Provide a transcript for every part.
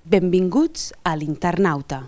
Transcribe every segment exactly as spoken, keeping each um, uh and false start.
Benvinguts a l'Internauta.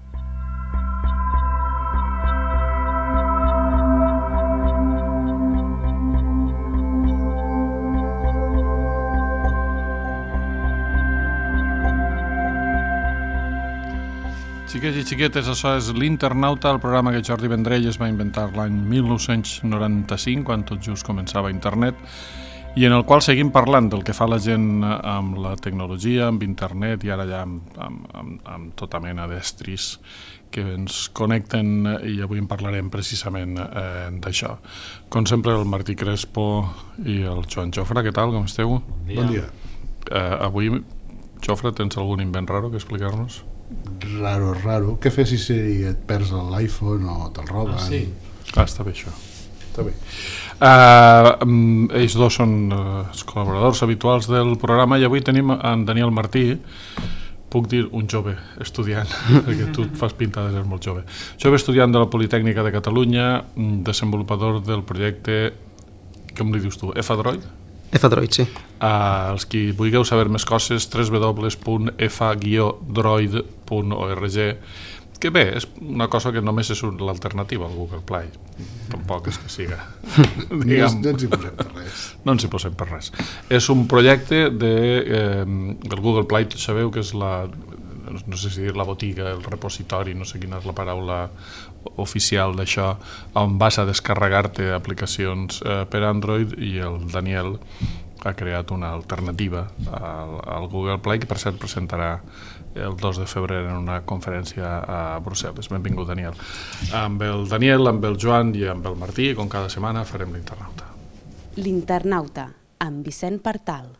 Xiquets i xiquetes, això és l'Internauta, el programa que Jordi Vendrell es va inventar l'any mil nou-cents noranta-cinc, quan tot just començava internet, i en el qual seguim parlant del que fa la gent amb la tecnologia, amb internet i ara ja amb, amb, amb, amb tota mena d'estris que ens connecten, i avui en parlarem precisament eh, d'això. Com sempre, el Martí Crespo i el Joan Jofre, què tal, com esteu? Bon dia. Bon dia. Eh, avui, Jofre, tens algun invent raro que explicar-nos? Raro, raro. Què fes si et perds l'iPhone o te'l roben? Ah, sí. Ah, està bé això. Està bé. Uh, ells dos són uh, els col·laboradors habituals del programa i avui tenim en Daniel Martí, puc dir un jove estudiant, perquè tu et fas pinta de ser molt jove. Jove estudiant de la Politècnica de Catalunya, desenvolupador del projecte, com li dius tu, F-Droid? F-Droid, sí. Uh, els qui vulgueu saber més coses, w w w punt f droid punt org, que bé, és una cosa que només és l'alternativa al Google Play. Tampoc és que siga. Diguem, no ens hi posem per res. No ens hi posem per res. És un projecte de, eh, del Google Play, sabeu que és la, no sé si dir la botiga, el repositori, no sé quina és la paraula oficial d'això, on vas a descarregar-te aplicacions eh, per Android, i el Daniel ha creat una alternativa al, al Google Play, que per cert presentarà el dos de febrer en una conferència a Brussel·les. Benvingut, Daniel. Amb el Daniel, amb el Joan i amb el Martí, com cada setmana, farem l'Internauta. L'Internauta, amb Vicent Partal.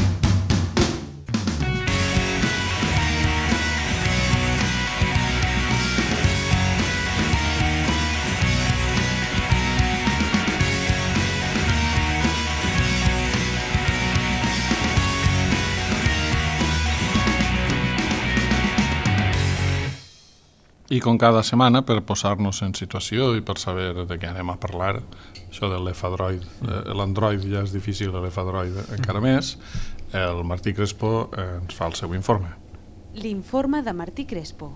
I com cada setmana, per posar-nos en situació i per saber de què anem a parlar, això de l'F-Droid, l'Android ja és difícil, l'F-Droid encara més, el Martí Crespo ens fa el seu informe. L'informe de Martí Crespo.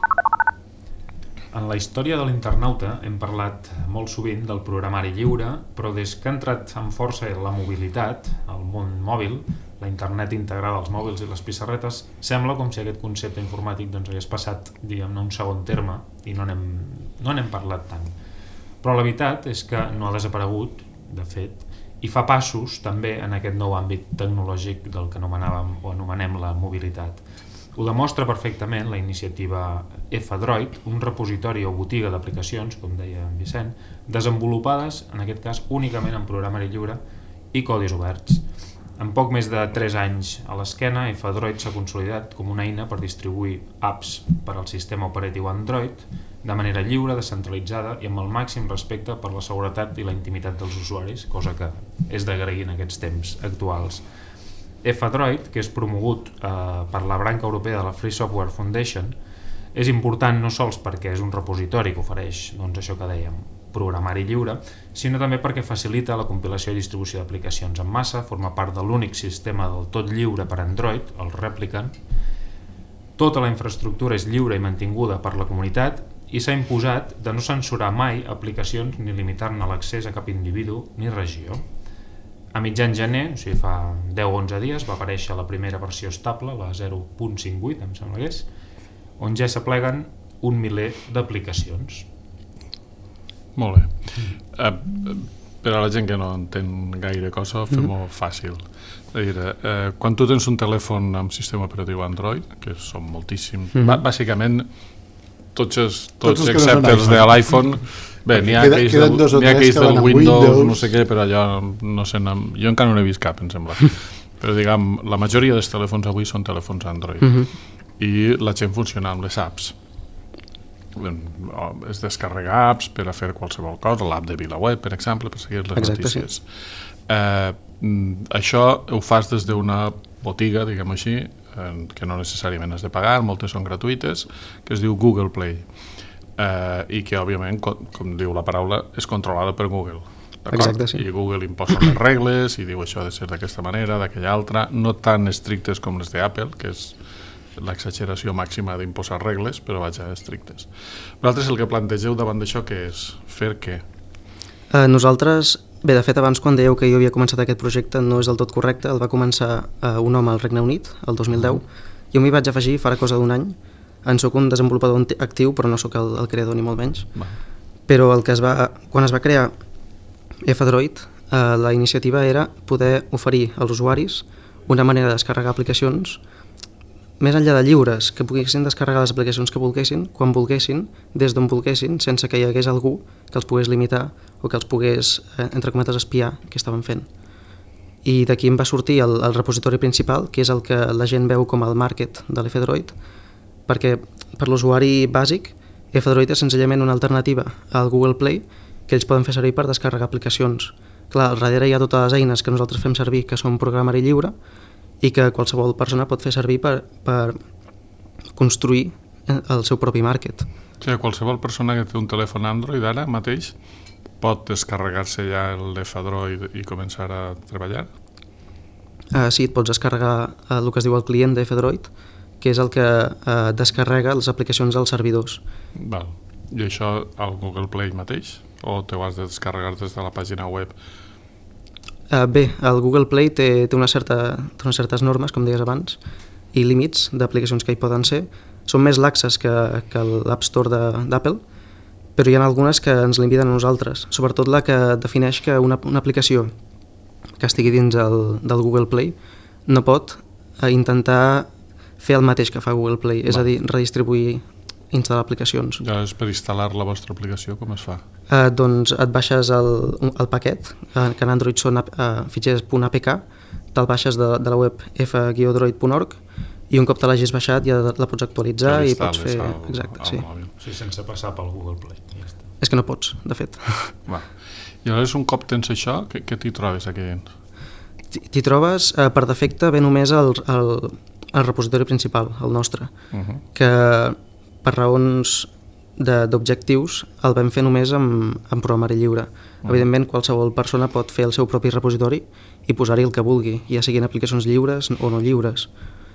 En la història de l'Internauta hem parlat molt sovint del programari lliure, però des que ha entrat amb força la mobilitat, el món mòbil, la internet integrada als mòbils i les pissarretes, sembla com si aquest concepte informàtic doncs, hagués passat, diguem-ne, un segon terme i no n'hem no n'hem parlat tant. Però la veritat és que no ha desaparegut, de fet, i fa passos també en aquest nou àmbit tecnològic del que anomenàvem o anomenem la mobilitat. Ho demostra perfectament la iniciativa F-Droid, un repositori o botiga d'aplicacions, com deia en Vicent, desenvolupades, en aquest cas, únicament en programari lliure i codis oberts. En poc més de tres anys a l'esquena, F-Droid s'ha consolidat com una eina per distribuir apps per al sistema operatiu Android de manera lliure, descentralitzada i amb el màxim respecte per la seguretat i la intimitat dels usuaris, cosa que és d'agrair en aquests temps actuals. F-Droid, que és promogut eh, per la branca europea de la Free Software Foundation, és important no sols perquè és un repositori que ofereix doncs, això que dèiem, programari lliure, sinó també perquè facilita la compilació i distribució d'aplicacions en massa, forma part de l'únic sistema del tot lliure per Android, el Replicant. Tota la infraestructura és lliure i mantinguda per la comunitat i s'ha imposat de no censurar mai aplicacions ni limitar-ne l'accés a cap individu ni regió. A mitjan gener, o sigui fa deu o onze dies, va aparèixer la primera versió estable, la zero punt cinquanta vuit, em sembla que és, on ja s'apleguen un miler d'aplicacions. Molt bé. Uh, per a la gent que no entén gaire cosa, fem-ho mm. fàcil. És a dir, uh, quan tu tens un telèfon amb sistema operatiu Android, que són moltíssims, mm. bàsicament tots, els, tots, tots excepte no els de l'iPhone, bé, n'hi ha aquells del, ha aquells del Windows, Windows, no sé què, però allò no sé, jo encara no n'he vist cap, em sembla. Però diguem, la majoria dels telèfons avui són telèfons Android. Mm-hmm. I la gent funciona amb les apps. Es descarrega apps per a fer qualsevol cosa, l'app de VilaWeb, per exemple, per seguir les Exacte, notícies. Sí. Eh, això ho fas des d'una botiga, diguem així, eh, que no necessàriament has de pagar, moltes són gratuïtes, que es diu Google Play, eh, i que, òbviament, com, com diu la paraula, és controlada per Google. Exacte, sí. I Google imposa les regles i diu això ha de ser d'aquesta manera, d'aquella altra, no tan estrictes com les d'Apple, que és l'exageració màxima d'imposar regles, però vaja, estrictes. Vosaltres el que plantegeu davant d'això què és? Fer què? Uh, nosaltres, bé, de fet, abans quan dèieu que jo havia començat aquest projecte no és del tot correcte, el va començar uh, un home al Regne Unit, el dos mil deu, jo m'hi vaig afegir farà cosa d'un any, en soc un desenvolupador actiu, però no sóc el, el creador ni molt menys. Va. Però el que es va, quan es va crear F-Droid, eh, la iniciativa era poder oferir als usuaris una manera de descarregar aplicacions més enllà de lliures, que poguessin descarregar les aplicacions que volguessin, quan volguessin, des d'on volguessin, sense que hi hagués algú que els pogués limitar o que els pogués, eh, entre cometes, espiar què estaven fent. I d'aquí em va sortir el, el repositori principal, que és el que la gent veu com el market de l'F-Droid, perquè per l'usuari bàsic F-Droid és senzillament una alternativa al Google Play que ells poden fer servir per descarregar aplicacions. Clar, al darrere hi ha totes les eines que nosaltres fem servir que són programari lliure i que qualsevol persona pot fer servir per, per construir el seu propi market. O sigui, qualsevol persona que té un telèfon Android ara mateix pot descarregar-se ja l'F-Droid i començar a treballar? Uh, sí, et pots descarregar uh, el que es diu el client d'F-Droid, que és el que uh, descarrega les aplicacions als servidors. Val. I això al Google Play mateix? O te ho has de descarregar des de la pàgina web? Uh, bé, el Google Play té, té, una certa, té unes certes normes, com deies abans, i límits d'aplicacions que hi poden ser. Són més laxes que, que l'App Store d'Apple, però hi ha algunes que ens limiten a nosaltres, sobretot la que defineix que una, una aplicació que estigui dins el, del Google Play no pot eh, intentar fer el mateix que fa Google Play, Va. és a dir, redistribuir, instal·lar aplicacions. Ja és per instal·lar la vostra aplicació, com es fa? Eh, doncs et baixes el, el paquet, eh, que en Android són eh, fitxers .apk, te'l baixes de, de la web f guió droid punt org i un cop te l'hagis baixat ja la pots actualitzar i pots fer... Al, Exacte, al sí. Mòbil. Sí, sense passar pel Google Play. Ja està. És que no pots, de fet. Va. I llavors un cop tens això, què, què t'hi trobes aquí dins? T'hi trobes, eh, per defecte, ve només el, el, el repositori principal, el nostre, uh -huh. que per raons d'objectius el vam fer només amb, amb programari lliure. Uh -huh. Evidentment, qualsevol persona pot fer el seu propi repositori i posar-hi el que vulgui, ja siguin aplicacions lliures o no lliures.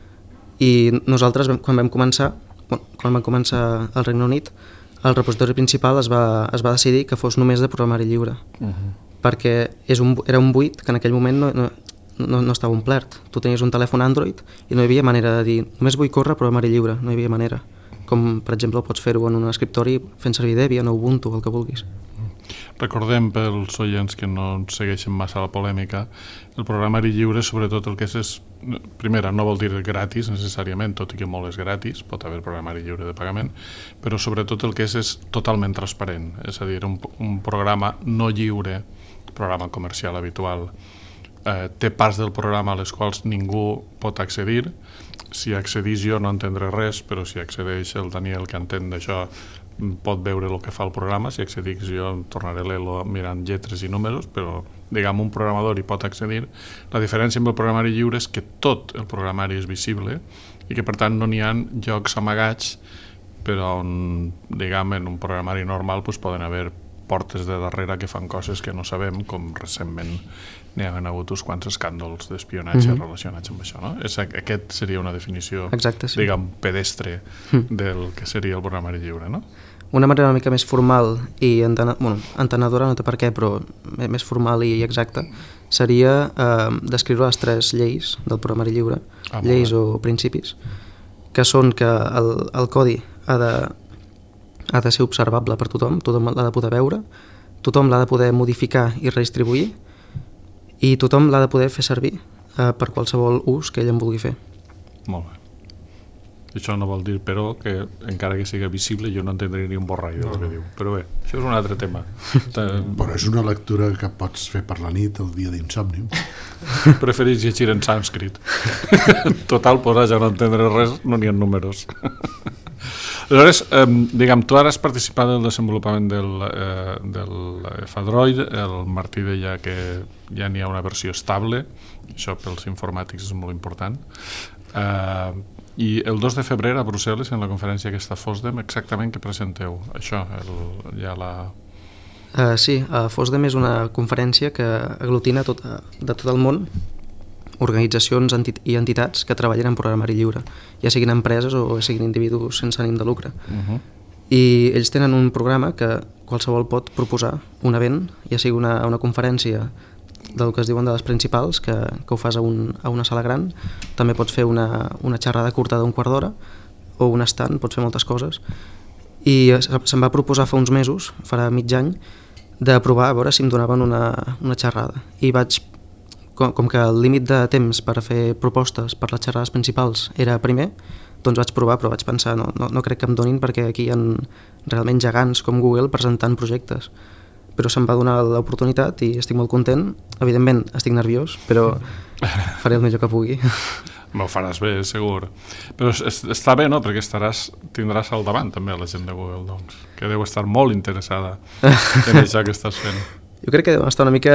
I nosaltres, quan vam començar, quan vam començar al Regne Unit, el repositori principal es va, es va decidir que fos només de programari lliure, uh -huh. perquè és un, era un buit que en aquell moment no, no, no, no estava omplert. Tu tenies un telèfon Android i no hi havia manera de dir només vull córrer programari lliure, no hi havia manera. Com, per exemple, pots fer-ho en un escriptori fent servir Debian o Ubuntu, el que vulguis. Recordem pels oients que no segueixen massa la polèmica, el programari lliure, sobretot el que és, és primera, no vol dir gratis necessàriament, tot i que molt és gratis, pot haver programari lliure de pagament, però sobretot el que és és totalment transparent, és a dir, un, un programa no lliure, programa comercial habitual, eh, té parts del programa a les quals ningú pot accedir. Si accedís jo no entendré res, però si accedeix el Daniel, que entén d'això, pot veure el que fa el programa. Si accedix jo tornaré l'Elo mirant lletres i números, però diguem un programador hi pot accedir. La diferència amb el programari lliure és que tot el programari és visible i que per tant no n'hi ha llocs amagats, però on, diguem, en un programari normal doncs, poden haver portes de darrere que fan coses que no sabem, com recentment n'hi ha hagut uns quants escàndols d'espionatge mm -hmm. relacionats amb això, no? És, aquest seria una definició, Exacte, sí. diguem, pedestre mm. del que seria el programari lliure, no? Una manera una mica més formal i entena, bueno, entenedora, no té per què, però més formal i exacta, seria eh, descriure les tres lleis del programari lliure, ah, lleis o principis, que són que el, el codi ha de, ha de ser observable per tothom, tothom l'ha de poder veure, tothom l'ha de poder modificar i redistribuir, i tothom l'ha de poder fer servir eh, per qualsevol ús que ell en vulgui fer. Molt bé. Això no vol dir, però, que encara que sigui visible jo no entendré ni un borrall del que diu. Però bé, això és un altre tema. Però és una lectura que pots fer per la nit, el dia d'insomni. Preferís llegir en sànscrit. Total, posar ja no entendre res, no n'hi ha números. Aleshores, eh, diguem, tu ara has participat en el desenvolupament del, eh, del F-Droid, el Martí deia que ja n'hi ha una versió estable, això pels informàtics és molt important, eh, i el dos de febrer a Brussel·les, en la conferència aquesta FOSDEM, exactament què presenteu? Això, el, ja la... Uh, sí, uh, FOSDEM és una conferència que aglutina tot, uh, de tot el món organitzacions enti i entitats que treballen en programari lliure, ja siguin empreses o siguin individus sense ànim de lucre. Uh-huh. I ells tenen un programa que qualsevol pot proposar un event, ja sigui una, una conferència del que es diuen de les principals, que, que ho fas a, un, a una sala gran. També pots fer una, una xerrada curta d'un quart d'hora o un stand, pots fer moltes coses. I se'm va proposar fa uns mesos, farà mig any, de provar a veure si em donaven una, una xerrada. I vaig, com, com que el límit de temps per fer propostes per les xerrades principals era primer, doncs vaig provar, però vaig pensar, no, no, no crec que em donin, perquè aquí hi ha realment gegants com Google presentant projectes. Però se'm va donar l'oportunitat i estic molt content. Evidentment estic nerviós, però faré el millor que pugui. Ho faràs bé, segur. Però es, està bé, no?, perquè estaràs, tindràs al davant també la gent de Google, doncs, que deu estar molt interessada en això que estàs fent. Jo crec que deuen estar una mica...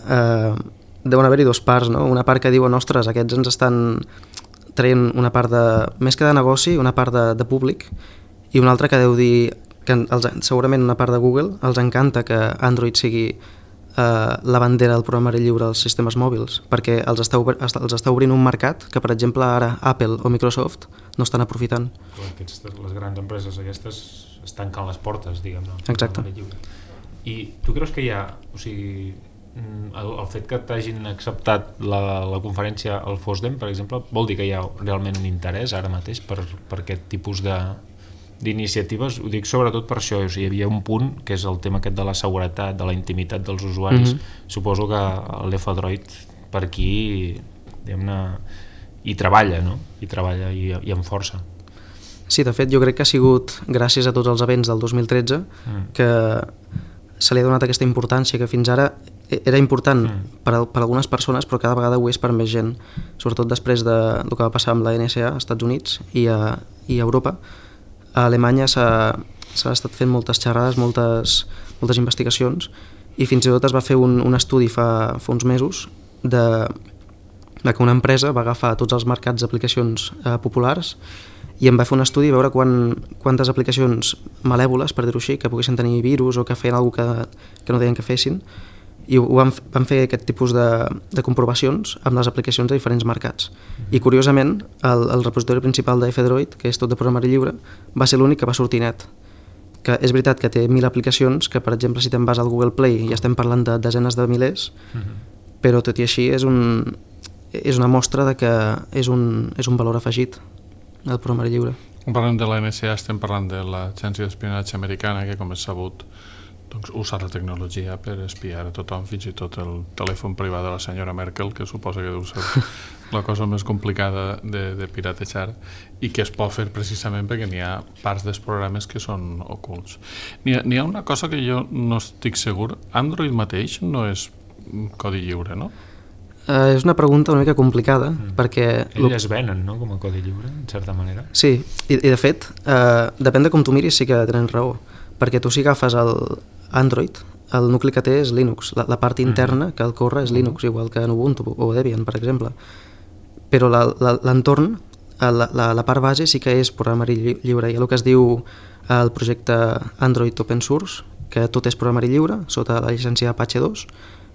Eh, deuen haver-hi dos parts, no? Una part que diuen, ostres, aquests ens estan traient una part de... més que de negoci, una part de, de públic, i una altra que deu dir que els, segurament una part de Google els encanta que Android sigui eh, la bandera del programari lliure als sistemes mòbils, perquè els està, els està obrint un mercat que, per exemple, ara Apple o Microsoft no estan aprofitant. Aquestes, les grans empreses aquestes es tanquen les portes, diguem-ne. Exacte. I tu creus que hi ha, o sigui, el, el fet que t'hagin acceptat la, la conferència al FOSDEM, per exemple, vol dir que hi ha realment un interès ara mateix per, per aquest tipus de d'iniciatives? Ho dic sobretot per això, o sigui, hi havia un punt que és el tema aquest de la seguretat, de la intimitat dels usuaris. Mm-hmm. Suposo que l'F-Droid per aquí, diguem-ne, hi treballa, no? Hi treballa i, i amb força. Sí, de fet, jo crec que ha sigut gràcies a tots els events del dos mil tretze mm. que se li ha donat aquesta importància, que fins ara era important mm. per, a, per a algunes persones, però cada vegada ho és per més gent, sobretot després de, del que va passar amb la N S A als Estats Units i a, i a Europa. A Alemanya s'ha estat fent moltes xerrades, moltes, moltes investigacions, i fins i tot es va fer un, un estudi fa, fa uns mesos de, de que una empresa va agafar tots els mercats d'aplicacions eh, populars i em va fer un estudi a veure quan, quantes aplicacions malèvoles, per dir-ho així, que poguessin tenir virus o que feien alguna cosa que, que no deien que fessin, i ho van, van fer aquest tipus de, de comprovacions amb les aplicacions de diferents mercats. I curiosament, el, el repositori principal de F-Droid, que és tot de programari lliure, va ser l'únic que va sortir net. Que és veritat que té mil aplicacions, que per exemple si te'n vas al Google Play ja estem parlant de desenes de milers, uh-huh. però tot i així és, un, és una mostra de que és un, és un valor afegit el programari lliure. Quan parlem de la N S A estem parlant de l'agència d'espionatge americana, que com és sabut doncs, usa la tecnologia per espiar a tothom, fins i tot el telèfon privat de la senyora Merkel, que suposa que deu ser la cosa més complicada de, de piratejar, i que es pot fer precisament perquè n'hi ha parts dels programes que són ocults. N'hi ha, n'hi ha una cosa que jo no estic segur. Android mateix no és codi lliure, no? Uh, és una pregunta una mica complicada, mm. perquè... Elles venen, no?, com a codi lliure, en certa manera. Sí, i, i de fet, uh, depèn de com tu miris, sí que tenen raó, perquè tu si agafes el Android, el nucli que té és Linux, la, la part interna que el corre és Linux, igual que en Ubuntu o Debian, per exemple. Però l'entorn, la, la, la part base sí que és programari lliure. Hi ha el que es diu el projecte Android Open Source, que tot és programari lliure, sota la llicència Apache dos,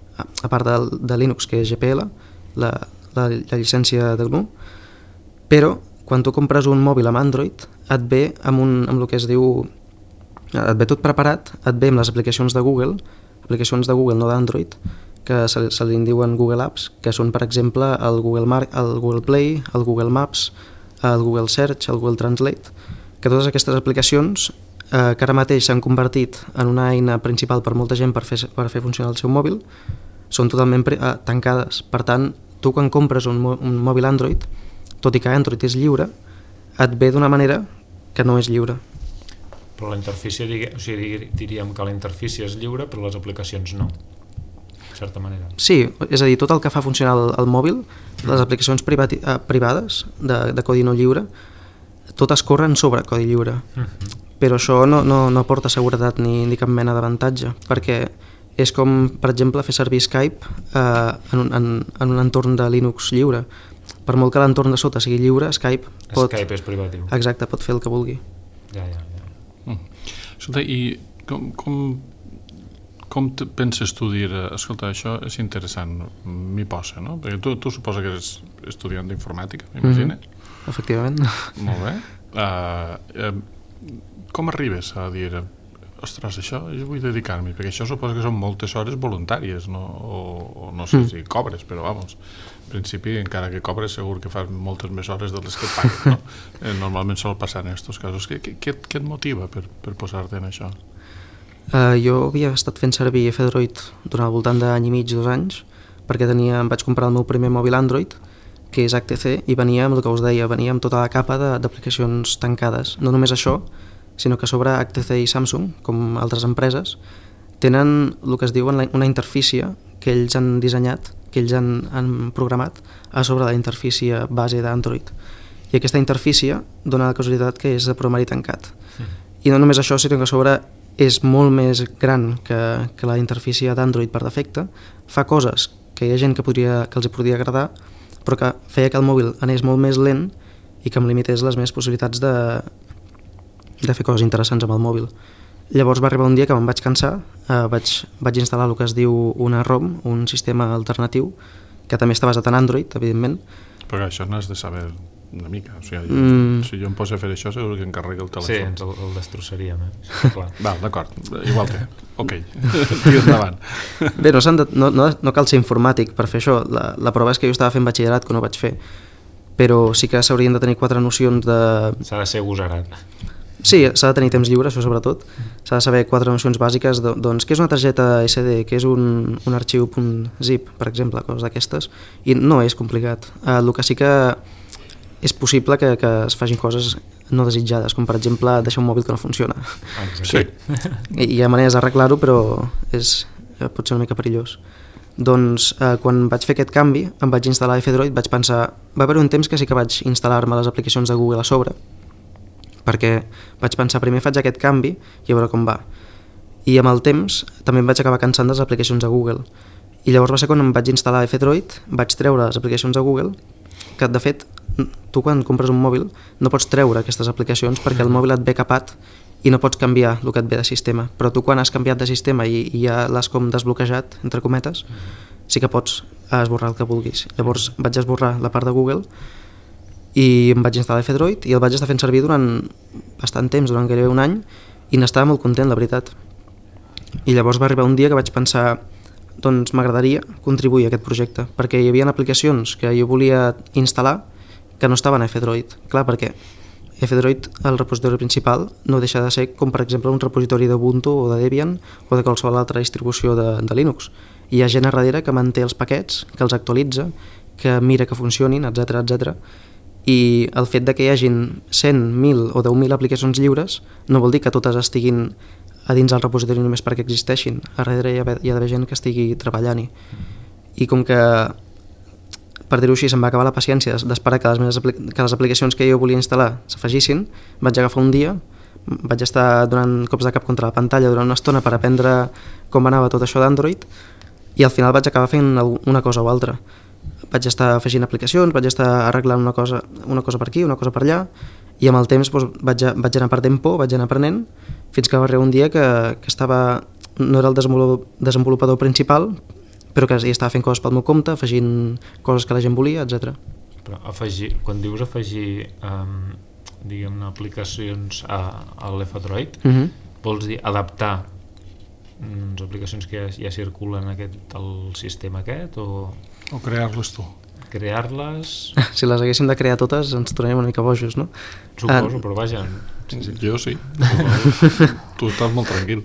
a part de, de Linux, que és G P L, la, la, la llicència de G N U, però quan tu compres un mòbil amb Android et ve amb, un, amb el que es diu... et ve tot preparat, et ve amb les aplicacions de Google, aplicacions de Google, no d'Android, que se, se li diuen Google Apps, que són, per exemple, el Google, Mar el Google Play, el Google Maps, el Google Search, el Google Translate, que totes aquestes aplicacions eh, que ara mateix s'han convertit en una eina principal per molta gent per fer, per fer funcionar el seu mòbil, són totalment eh, tancades. Per tant, tu quan compres un, un mòbil Android, tot i que Android és lliure, et ve d'una manera que no és lliure. Però la interfície, o sigui, diríem que la interfície és lliure, però les aplicacions no, en certa manera. Sí, és a dir, tot el que fa funcionar el, el mòbil, les aplicacions privati, eh, privades de, de codi no lliure, totes corren sobre codi lliure. Uh-huh. Però això no, no, no aporta seguretat ni, ni cap mena d'avantatge, perquè és com, per exemple, fer servir Skype eh, en, un, en, en un entorn de Linux lliure. Per molt que l'entorn de sota sigui lliure, Skype pot... Skype és privatiu. Exacte, pot fer el que vulgui. Ja, ja, ja. Mm. Escolta, i com, com, com te penses tu dir, escolta, això és interessant, m'hi posa, no? Perquè tu, tu suposa que eres estudiant d'informàtica, m'imagina? Mm-hmm. Efectivament. Molt bé. Uh, uh, com arribes a dir, ostres, això jo vull dedicar-m'hi, perquè això suposa que són moltes hores voluntàries, no? O, o no sé mm. si cobres, però vamos, en principi, encara que cobres, segur que fas moltes més hores de les que et paguen, no? Eh, normalment sol passar en aquests casos. Què, què, què et motiva per, per posar-te en això? Uh, jo havia estat fent servir F-Droid durant al voltant d'any i mig, dos anys, perquè tenia, em vaig comprar el meu primer mòbil Android, que és H T C, i venia amb el que us deia, venia amb tota la capa d'aplicacions tancades. No només això, sinó que a sobre H T C i Samsung, com altres empreses, tenen el que es diu una interfície que ells han dissenyat, que ells han, han programat a sobre la interfície base d'Android. I aquesta interfície dona la casualitat que és de programari tancat. Mm. I no només això, sinó que a sobre és molt més gran que, que la interfície d'Android per defecte, fa coses que hi ha gent que, podria, que els hi podria agradar, però que feia que el mòbil anés molt més lent i que em limités les meves possibilitats de, de fer coses interessants amb el mòbil. Llavors va arribar un dia que me'n vaig cansar, eh, vaig, vaig instal·lar el que es diu una ROM, un sistema alternatiu, que també està basat en Android, evidentment. Però això n'has de saber una mica. O sigui, mm. si jo em poso a fer això, segur que em carrega el telèfon. Sí, ens el, el destrossaríem. Eh? Clar. Val, d'acord, igual que... Ok, tio endavant. Bé, no, de, no, no, no cal ser informàtic per fer això. La, la prova és que jo estava fent batxillerat, que no vaig fer, però sí que s'haurien de tenir quatre nocions de... S'ha de ser gosarat. Sí, s'ha de tenir temps lliure, això sobretot. S'ha de saber quatre nocions bàsiques, de, doncs, què és una targeta S D, què és un, un arxiu .zip, per exemple, coses d'aquestes. I no és complicat. Eh, el que sí que és possible que, que es facin coses no desitjades, com per exemple deixar un mòbil que no funciona. Sí. I hi ha maneres d'arreglar-ho, però és, pot ser una mica perillós. Doncs eh, quan vaig fer aquest canvi, em vaig instal·lar F-Droid, vaig pensar... Va haver un temps que sí que vaig instal·lar-me les aplicacions de Google a sobre, perquè vaig pensar, primer faig aquest canvi i a veure com va. I amb el temps també em vaig acabar cansant de les aplicacions de Google. I llavors va ser quan em vaig instal·lar F-Droid, vaig treure les aplicacions de Google, que de fet, tu quan compres un mòbil no pots treure aquestes aplicacions perquè el mòbil et ve capat i no pots canviar el que et ve de sistema. Però tu quan has canviat de sistema i, i ja l'has com desbloquejat, entre cometes, sí que pots esborrar el que vulguis. Llavors vaig esborrar la part de Google i em vaig instal·lar F-Droid i el vaig estar fent servir durant bastant temps, durant gairebé un any, i n'estava molt content, la veritat. I llavors va arribar un dia que vaig pensar, doncs m'agradaria contribuir a aquest projecte, perquè hi havia aplicacions que jo volia instal·lar que no estaven a F-Droid. Clar, perquè F-Droid, el repositori principal, no deixa de ser com, per exemple, un repositori d'Ubuntu o de Debian o de qualsevol altra distribució de, de Linux. Hi ha gent a darrere que manté els paquets, que els actualitza, que mira que funcionin, etcètera, etcètera. I el fet de que hi hagin cent, mil o deu mil aplicacions lliures no vol dir que totes estiguin a dins del repositori només perquè existeixin. A darrere hi ha, hi ha d'haver gent que estigui treballant-hi. I com que, per dir-ho així, se'm va acabar la paciència d'esperar que les, meves, que les aplicacions que jo volia instal·lar s'afegissin, vaig agafar un dia, vaig estar donant cops de cap contra la pantalla durant una estona per aprendre com anava tot això d'Android i al final vaig acabar fent una cosa o altra. Vaig estar afegint aplicacions, vaig estar arreglant una cosa, una cosa per aquí, una cosa per allà, i amb el temps doncs, vaig, vaig anar perdent por, vaig anar aprenent, fins que va arribar un dia que, que estava, no era el desenvolupador principal, però que ja estava fent coses pel meu compte, afegint coses que la gent volia, etcètera. Però afegir, quan dius afegir um, diguem-ne aplicacions a, a l'F-Droid, mm-hmm. vols dir adaptar les aplicacions que ja, ja circulen en aquest, el sistema aquest o... O crear-les tu. Crear-les... Si les haguéssim de crear totes ens tornaríem una mica bojos, no? Suposo, uh, però vaja... Sí, sí. Jo sí. Tu estàs molt tranquil.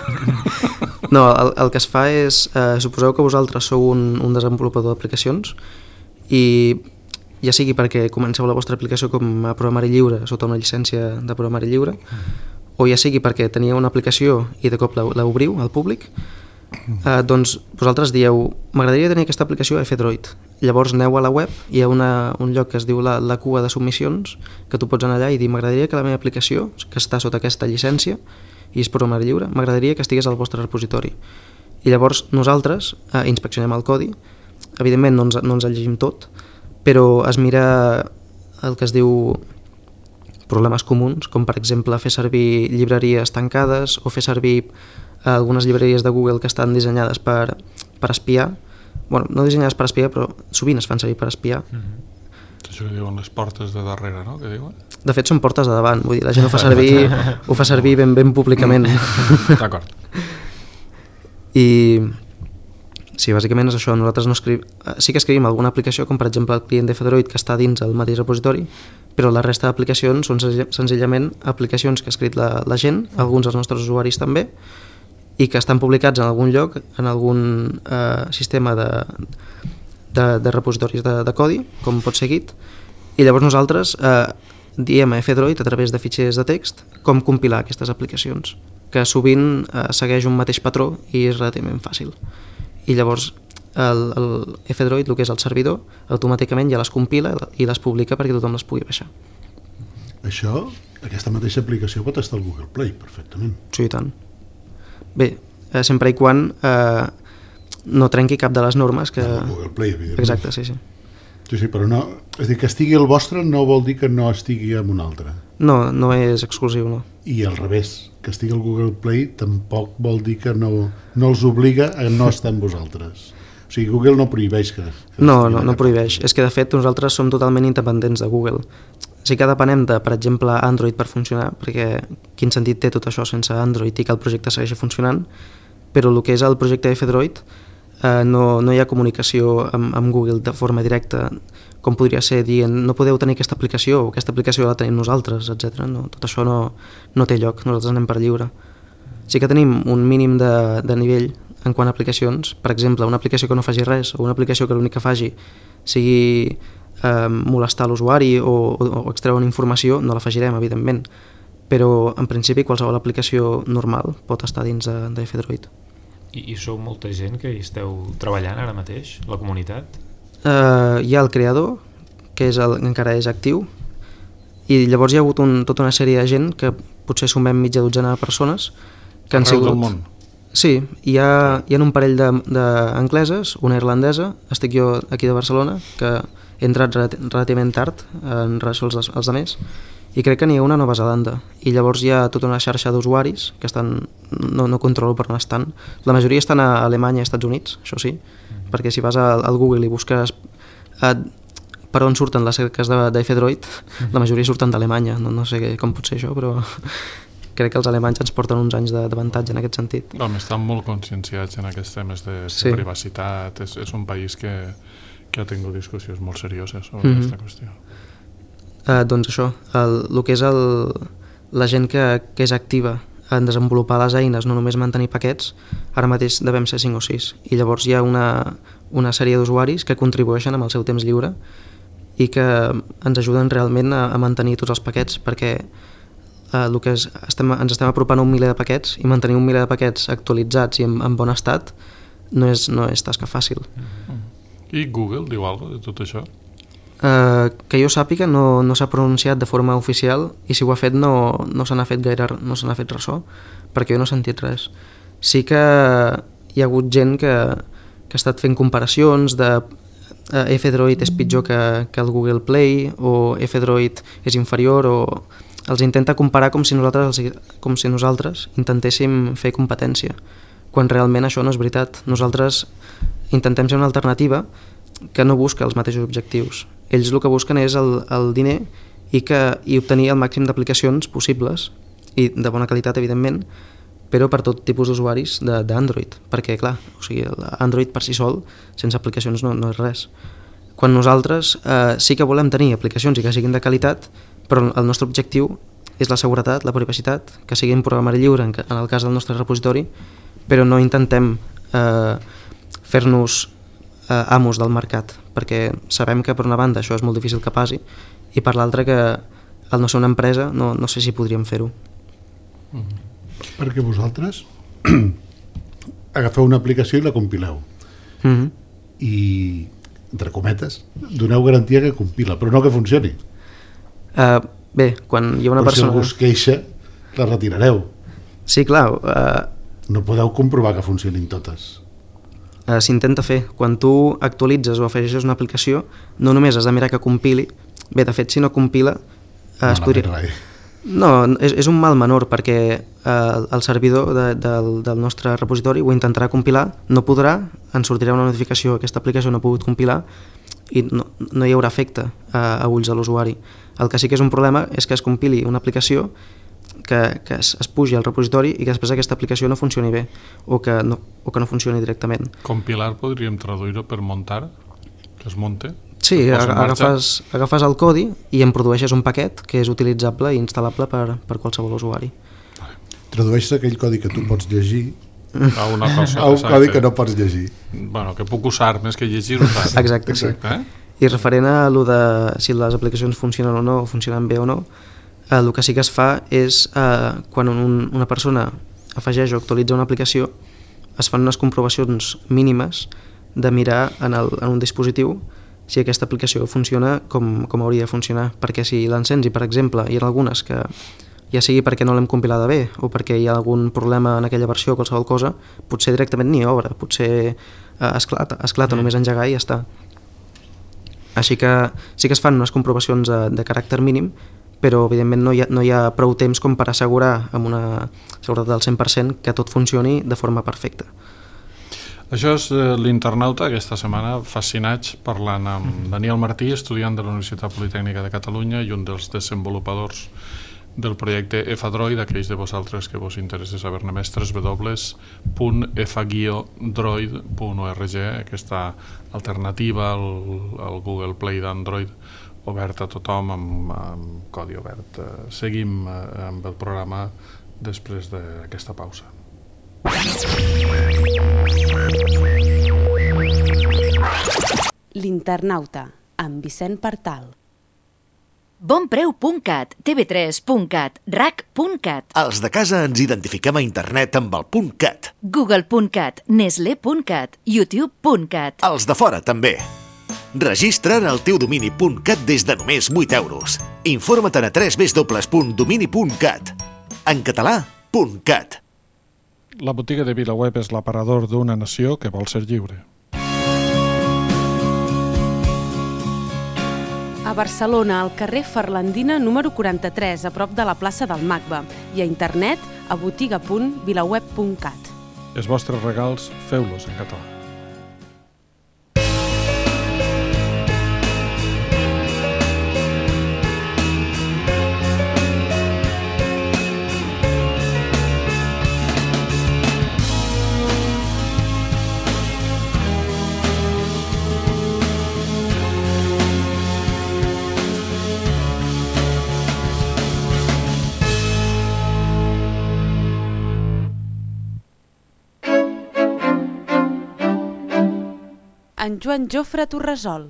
No, el, el que es fa és... Eh, suposeu que vosaltres sou un, un desenvolupador d'aplicacions i ja sigui perquè comenceu la vostra aplicació com a programari lliure sota una llicència de programari lliure o ja sigui perquè teniu una aplicació i de cop l'obriu al públic, eh, doncs vosaltres dieu m'agradaria tenir aquesta aplicació a F-Droid. Llavors aneu a la web, hi ha una, un lloc que es diu la, la cua de submissions, que tu pots anar allà i dir m'agradaria que la meva aplicació, que està sota aquesta llicència i és programari lliure, m'agradaria que estigués al vostre repositori. I llavors nosaltres eh, inspeccionem el codi, evidentment no ens, no ens el llegim tot, però es mira el que es diu problemes comuns, com per exemple fer servir llibreries tancades o fer servir algunes llibreries de Google que estan dissenyades per, per espiar, bueno, no dissenyades per espiar, però sovint es fan servir per espiar. Mm-hmm. Això que diuen les portes de darrere, no? Que diuen? De fet, són portes de davant, vull dir, la gent ho fa servir, ho fa servir ben, ben públicament. D'acord. I sí, bàsicament és això, nosaltres no escrivim, sí que escrivim alguna aplicació, com per exemple el client de Fedroid, que està dins el mateix repositori, però la resta d'aplicacions són senzillament aplicacions que ha escrit la, la gent, alguns dels nostres usuaris també, i que estan publicats en algun lloc, en algun eh, sistema de, de, de repositoris de, de codi, com pot ser Git, i llavors nosaltres eh, diem a Fedroid, a través de fitxers de text, com compilar aquestes aplicacions, que sovint eh, segueix un mateix patró i és relativament fàcil. I llavors el, el Fedroid, el que és el servidor, automàticament ja les compila i les publica perquè tothom les pugui baixar. Això, aquesta mateixa aplicació pot estar al Google Play, perfectament. Sí, i tant. Bé, eh, sempre i quan eh, no trenqui cap de les normes que... No, Google Play, evidentment. Exacte, sí, sí. Sí, sí, però no... És a dir, que estigui el vostre no vol dir que no estigui en un altre. No, no és exclusiu, no. I al revés, que estigui al Google Play tampoc vol dir que no, no els obliga a no estar amb vosaltres. O sigui, Google no prohibeix que... que no, no, no prohibeix. És que, de fet, nosaltres som totalment independents de Google. Sí que depenem de, per exemple, Android per funcionar, perquè quin sentit té tot això sense Android i que el projecte segueixi funcionant, però el que és el projecte de Fedroid eh, no, no hi ha comunicació amb, amb Google de forma directa, com podria ser dient no podeu tenir aquesta aplicació o aquesta aplicació la tenim nosaltres, etcètera. No, tot això no, no té lloc, nosaltres anem per lliure. Sí que tenim un mínim de, de nivell en quant a aplicacions, per exemple, una aplicació que no faci res o una aplicació que l'únic que faci sigui eh, molestar l'usuari o, o, o extreure informació, no la afegirem, evidentment, però en principi qualsevol aplicació normal pot estar dins de, de Fedroid. I, I sou molta gent que hi esteu treballant ara mateix, la comunitat? Eh, hi ha el creador, que és el, encara és actiu, i llavors hi ha hagut un, tota una sèrie de gent que potser sumem mitja dotzena de persones que han sigut... del món? Sí, hi ha, hi ha un parell d'angleses, una irlandesa, estic jo aquí de Barcelona, que he entrat relativament tard en relació als, als altres, i crec que n'hi ha una a Nova Zelanda, i llavors hi ha tota una xarxa d'usuaris que estan, no, no controlo per on estan, la majoria estan a Alemanya i Estats Units, això sí, mm-hmm. perquè si vas al, al Google i busques eh, per on surten les cerques de, de Fedroid, mm-hmm. la majoria surten d'Alemanya, no, no sé com pot ser això, però... crec que els alemanys ens porten uns anys d'avantatge en aquest sentit. Home, estan molt conscienciats en aquests temes de, de sí. privacitat. És, és un país que, que ha tingut discussions molt serioses sobre mm-hmm. aquesta qüestió. Uh, doncs això, el, el que és el, la gent que, que és activa en desenvolupar les eines, no només mantenir paquets, ara mateix devem ser cinc o sis. I llavors hi ha una, una sèrie d'usuaris que contribueixen amb el seu temps lliure i que ens ajuden realment a, a mantenir tots els paquets, perquè Uh, el que és, estem, ens estem apropant a un miler de paquets i mantenir un miler de paquets actualitzats i en, en bon estat no és, no és tasca fàcil. Mm. I Google diu alguna cosa de tot això? Uh, que jo sàpiga no, no s'ha pronunciat de forma oficial i si ho ha fet no, no se n'ha fet gaire, no se n'ha fet ressò, perquè jo no he sentit res. Sí que hi ha hagut gent que, que ha estat fent comparacions de uh, Fedroid és pitjor que, que el Google Play o Fedroid és inferior o... els intenta comparar com si nosaltres, com si nosaltres intentéssim fer competència, quan realment això no és veritat. Nosaltres intentem ser una alternativa que no busca els mateixos objectius. Ells el que busquen és el, el diner i, que, i obtenir el màxim d'aplicacions possibles, i de bona qualitat, evidentment, però per tot tipus d'usuaris d'Android, perquè, clar, o sigui, Android per si sol, sense aplicacions no, no és res. Quan nosaltres eh, sí que volem tenir aplicacions i que siguin de qualitat, però el nostre objectiu és la seguretat, la privacitat, que sigui un programari lliure en, en el cas del nostre repositori, però no intentem eh, fer-nos eh, amos del mercat, perquè sabem que per una banda això és molt difícil que passi i per l'altra que al no ser una empresa no, no sé si podríem fer-ho. Mm-hmm. Perquè vosaltres agafeu una aplicació i la compileu. Mm-hmm. I, entre cometes, doneu garantia que compila, però no que funcioni. Uh, bé, quan hi ha una però persona... si algú es queixa, la retirareu. Sí, clar. Uh, no podeu comprovar que funcionin totes. Uh, S'intenta fer. Quan tu actualitzes o afegeixes una aplicació, no només has de mirar que compili. Bé, de fet, si no compila... Uh, no es podria... No, és, és un mal menor perquè eh, el servidor de, del, del nostre repositori ho intentarà compilar, no podrà, ens sortirà una notificació, aquesta aplicació no ha pogut compilar i no, no hi haurà efecte a, a ulls de l'usuari. El que sí que és un problema és que es compili una aplicació que, que es, es pugi al repositori i que després aquesta aplicació no funcioni bé o que no, o que no funcioni directament. Compilar podríem traduir-ho per muntar, que es monte? Sí, agafes, agafes el codi i en produeixes un paquet que és utilitzable i instal·lable per, per qualsevol usuari. Tradueixes aquell codi que tu pots llegir a una cosa, a un codi que no pots llegir. Bueno, que puc usar més que llegir-ho. Exacte, sí. Eh? I referent a lo de si les aplicacions funcionen o no, o funcionen bé o no, eh, el que sí que es fa és eh, quan un, una persona afegeix o actualitza una aplicació, es fan unes comprovacions mínimes de mirar en, el, en un dispositiu si aquesta aplicació funciona com, com hauria de funcionar, perquè si l'encens i, per exemple, hi ha algunes que ja sigui perquè no l'hem compilada bé o perquè hi ha algun problema en aquella versió o qualsevol cosa, potser directament ni obre, potser eh, esclata, esclata mm. només engegar i ja està. Així que sí que es fan unes comprovacions de, de caràcter mínim, però evidentment no hi, ha, no hi ha prou temps com per assegurar amb una seguretat del cent per cent que tot funcioni de forma perfecta. Això és eh, l'Internauta, aquesta setmana fascinats parlant amb Daniel Martí, estudiant de la Universitat Politècnica de Catalunya i un dels desenvolupadors del projecte EFADroid, aquells de vosaltres que vos interessa saber-ne més, w w w punt f droid punt org, aquesta alternativa al, al Google Play d'Android obert a tothom amb, amb codi obert. Seguim amb el programa després d'aquesta pausa. L'Internauta, amb Vicent Partal. bonpreu punt cat, te ve tres punt cat, rac punt cat. Els de casa ens identifiquem a internet amb el .cat. Google punt cat, nestlé punt cat, youtube punt cat. Els de fora també. Registra't el teu domini .cat des de només vuit euros. Informa't a w w w punt domini punt cat. En català, .cat. La botiga de VilaWeb és l'aparador d'una nació que vol ser lliure. A Barcelona, al carrer Ferlandina número quaranta-tres, a prop de la plaça del Macba, i a internet a botiga punt vilaweb punt cat. Els vostres regals, feu-los en català. En Joan Jofre Torresol.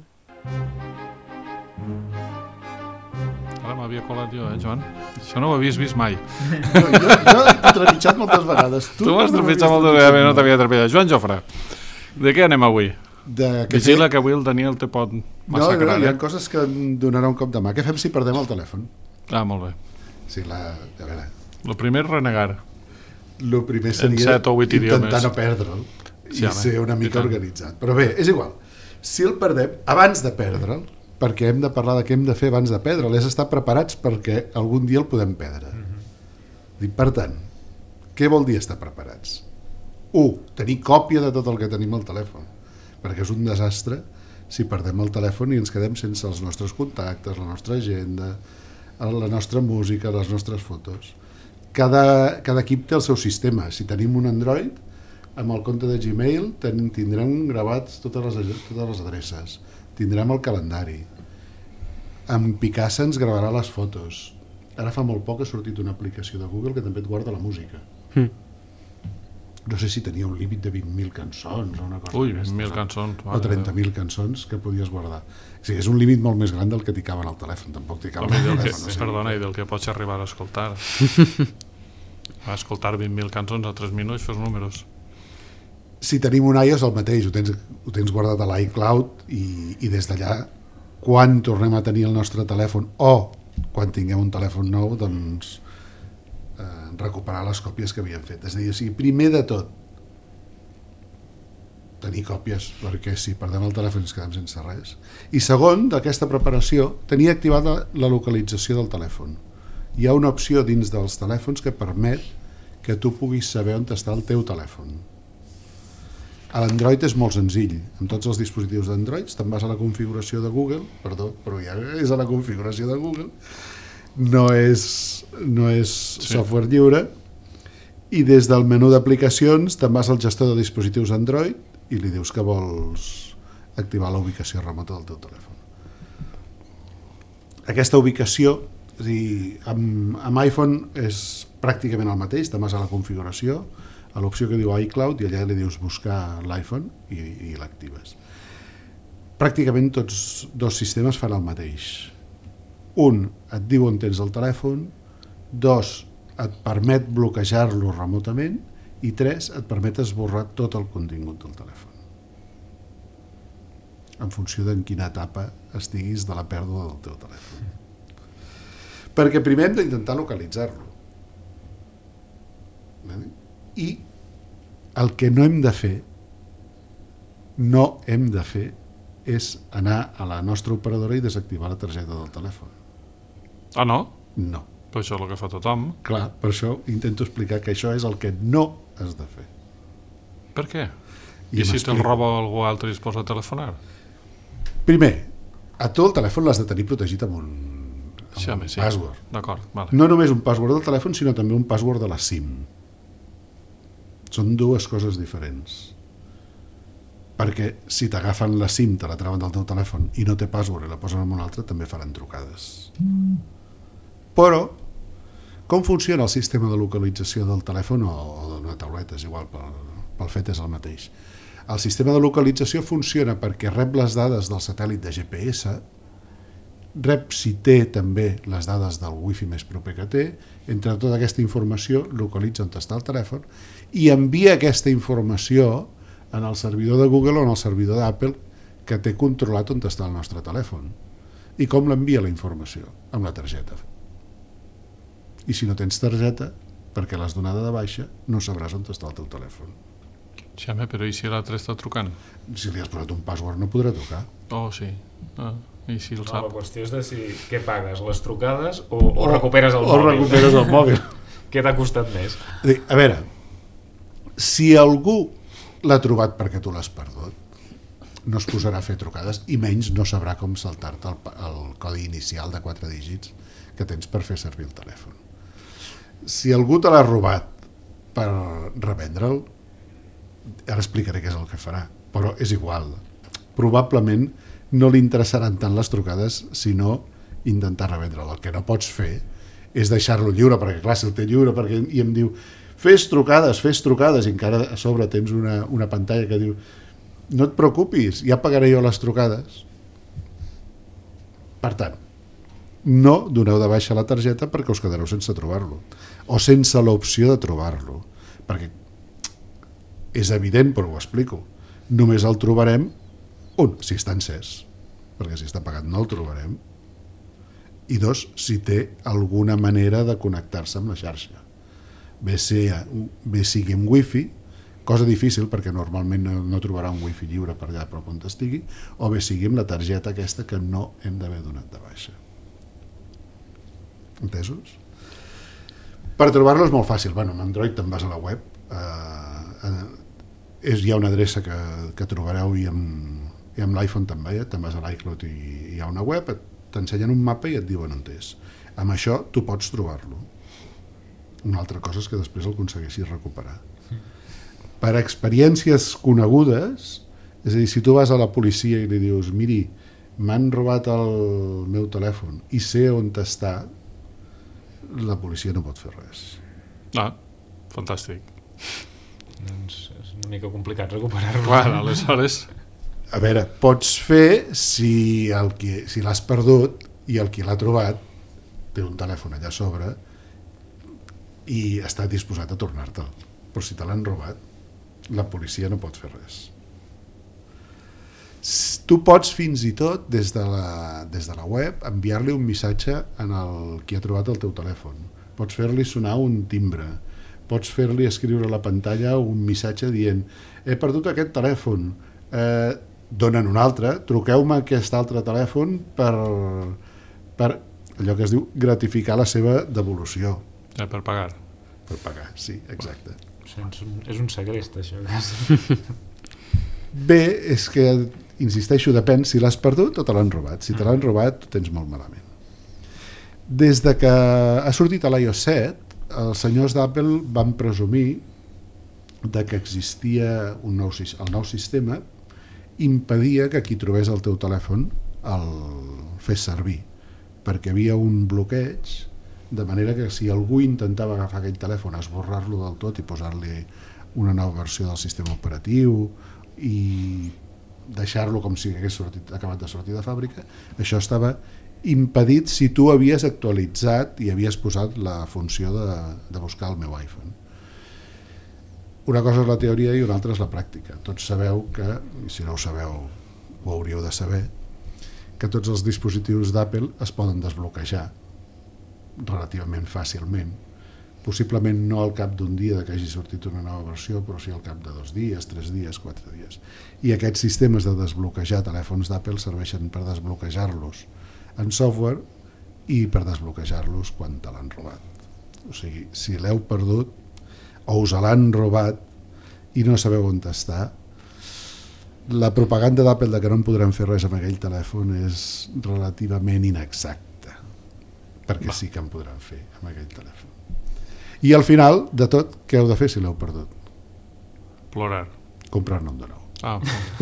Ara m'havia colat jo, eh, Joan? Això no ho havies vist mai. Jo, jo, jo t'he trepitjat moltes vegades. Tu, tu m'has trepitjat moltes vegades, no t'havia trepitjat. Joan Jofre, de què anem avui? De que Vigila fe... que avui el Daniel te pot massacrar. No, no, hi ha eh? coses que em donarà un cop de mà. Què fem si perdem el telèfon? Ah, molt bé. Sí, la... A veure... Lo primer, renegar. Lo primer seria intentar idiomes. no perdre'l i sí, ser una mica organitzat. Però bé, és igual. Si el perdem, abans de perdre'l, perquè hem de parlar de què hem de fer abans de perdre'l, és estar preparats perquè algun dia el podem perdre. Mm-hmm. Per tant, què vol dir estar preparats? Un, tenir còpia de tot el que tenim al telèfon, perquè és un desastre si perdem el telèfon i ens quedem sense els nostres contactes, la nostra agenda, la nostra música, les nostres fotos. Cada, cada equip té el seu sistema. Si tenim un Android, amb el compte de Gmail ten, tindrem gravats totes les, totes les adreces, tindrem el calendari, amb Picasa ens gravarà les fotos. Ara fa molt poc ha sortit una aplicació de Google que també et guarda la música. Mm. No sé si tenia un límit de vint mil cançons o una cosa. Ui, vint mil cançons. O trenta mil cançons que podies guardar. O sigui, és un límit molt més gran del que t'hi caben al telèfon, tampoc t'hi caben al telèfon. Que, no sé perdona, i del que pots arribar a escoltar. A escoltar vint mil cançons a tres minuts, fes números. Si tenim un iOS el mateix, ho tens, ho tens guardat a l'iCloud i, i des d'allà quan tornem a tenir el nostre telèfon o quan tinguem un telèfon nou, doncs eh, recuperar les còpies que havíem fet. És a dir, o sigui, primer de tot tenir còpies, perquè si perdem el telèfon ens quedem sense res. I segon, d'aquesta preparació, tenir activada la localització del telèfon. hi ha una opció dins dels telèfons que permet que tu puguis saber on està el teu telèfon. A l'Android és molt senzill. Amb tots els dispositius d'Android te'n vas a la configuració de Google, perdó, però ja és a la configuració de Google, no és, no és sí. software lliure, i des del menú d'aplicacions te'n vas al gestor de dispositius Android i li dius que vols activar la ubicació remota del teu telèfon. Aquesta ubicació, és a dir, amb, amb iPhone és pràcticament el mateix, te'n vas a la configuració, a l'opció que diu iCloud, i allà li dius buscar l'iPhone i, i l'actives. Pràcticament tots dos sistemes fan el mateix. Un et diu on tens el telèfon, dos et permet bloquejar-lo remotament i tres et permet esborrar tot el contingut del telèfon, en funció d'en quina etapa estiguis de la pèrdua del teu telèfon. Perquè primer hem d'intentar localitzar-lo. I el que no hem de fer, no hem de fer, és anar a la nostra operadora i desactivar la targeta del telèfon. Ah, no? No. Però això és el que fa tothom. Clar, per això intento explicar que això és el que no has de fer. Per què? I, I si te'l roba algú altre i es posa a telefonar? Primer, a tu el telèfon l'has de tenir protegit amb un, amb sí, un sí. password. D'acord, vale. No només un password del telèfon, sinó també un password de la SIM. Són dues coses diferents. Perquè si t'agafen la SIM, te la treuen del teu telèfon i no té password i la posen en un altre, també faran trucades. Mm. Però, com funciona el sistema de localització del telèfon o d'una tauleta, és igual, pel, pel fet és el mateix. El sistema de localització funciona perquè rep les dades del satèl·lit de G P S, rep si té també les dades del wifi més proper que té, entre tota aquesta informació localitza on està el telèfon i envia aquesta informació en el servidor de Google o en el servidor d'Apple que té controlat on està el nostre telèfon. I com l'envia la informació? Amb la targeta. I si no tens targeta, perquè l'has donada de baixa, no sabràs on està el teu telèfon. Xame, però i si l'altre està trucant? Si li has posat un password no podrà trucar. Oh, sí. Ah, i si el no, sap? La qüestió és de si què pagues, les trucades o, o, o recuperes el o mòbil. O recuperes el mòbil. Què t'ha costat més? A veure, si algú l'ha trobat perquè tu l'has perdut, no es posarà a fer trucades i menys no sabrà com saltar-te el, el codi inicial de quatre dígits que tens per fer servir el telèfon. Si algú te l'ha robat per revendre'l, ara explicaré què és el que farà, però és igual. Probablement no li interessaran tant les trucades, sinó intentar revendre'l. El que no pots fer és deixar-lo lliure, perquè clar, si el té lliure perquè, i em diu fes trucades, fes trucades, i encara a sobre tens una, una pantalla que diu no et preocupis, ja pagaré jo les trucades. Per tant, no doneu de baixa la targeta perquè us quedareu sense trobar-lo o sense l'opció de trobar-lo, perquè és evident, però ho explico, només el trobarem un, si està encès, perquè si està apagat no el trobarem, i dos, si té alguna manera de connectar-se amb la xarxa, bé, ser, bé sigui amb wifi, cosa difícil perquè normalment no, no trobarà un wifi lliure per allà prop on estigui, o bé sigui amb la targeta aquesta que no hem d'haver donat de baixa. Entesos? Per trobar-lo és molt fàcil. Bueno, amb Android te'n vas a la web, eh, és, hi ha una adreça que, que trobareu, i amb, i amb l'iPhone també, te'n vas a l'iCloud i hi ha una web, t'ensenyen un mapa i et diuen on és. Amb això tu pots trobar-lo. Una altra cosa és que després el aconsegueixis recuperar. Per experiències conegudes, és a dir, si tu vas a la policia i li dius miri, m'han robat el meu telèfon i sé on està, la policia no pot fer res. Ah, fantàstic. Doncs és una mica complicat recuperar-lo. Bueno, aleshores... A veure, pots fer si, el qui, si l'has perdut i el qui l'ha trobat té un telèfon allà a sobre i està disposat a tornar-te'l. Però si te l'han robat, la policia no pot fer res. Tu pots fins i tot des de la, des de la web enviar-li un missatge en el qui ha trobat el teu telèfon. Pots fer-li sonar un timbre, pots fer-li escriure a la pantalla un missatge dient he perdut aquest telèfon, eh, donen un altre, truqueu-me aquest altre telèfon per, per... allò que es diu gratificar la seva devolució. Ja, per pagar. Per pagar, sí, exacte. Sí, és un segrest, això. Bé, és que, insisteixo, depèn si l'has perdut o te l'han robat. Si te l'han robat, ho tens molt malament. Des de que ha sortit a l'i o ess set, els senyors d'Apple van presumir de que existia un nou, el nou sistema impedia que qui trobés el teu telèfon el fes servir, perquè havia un bloqueig, de manera que si algú intentava agafar aquell telèfon, esborrar-lo del tot i posar-li una nova versió del sistema operatiu i deixar-lo com si hagués sortit, acabat de sortir de fàbrica, això estava impedit si tu havies actualitzat i havies posat la funció de, de buscar el meu iPhone. Una cosa és la teoria i una altra és la pràctica. Tots sabeu que, i si no ho sabeu ho hauríeu de saber, que tots els dispositius d'Apple es poden desbloquejar relativament fàcilment, possiblement no al cap d'un dia que hagi sortit una nova versió, però sí al cap de dos dies, tres dies, quatre dies. I aquests sistemes de desbloquejar telèfons d'Apple serveixen per desbloquejar-los en software i per desbloquejar-los quan te l'han robat. O sigui, si l'heu perdut o us l'han robat i no sabeu on està, la propaganda d'Apple de que no en podrem fer res amb aquell telèfon és relativament inexacta, perquè sí que en podran fer amb aquell telèfon. I al final de tot, què heu de fer si l'heu perdut? Plorar. Comprar-ne un de nou. Ah,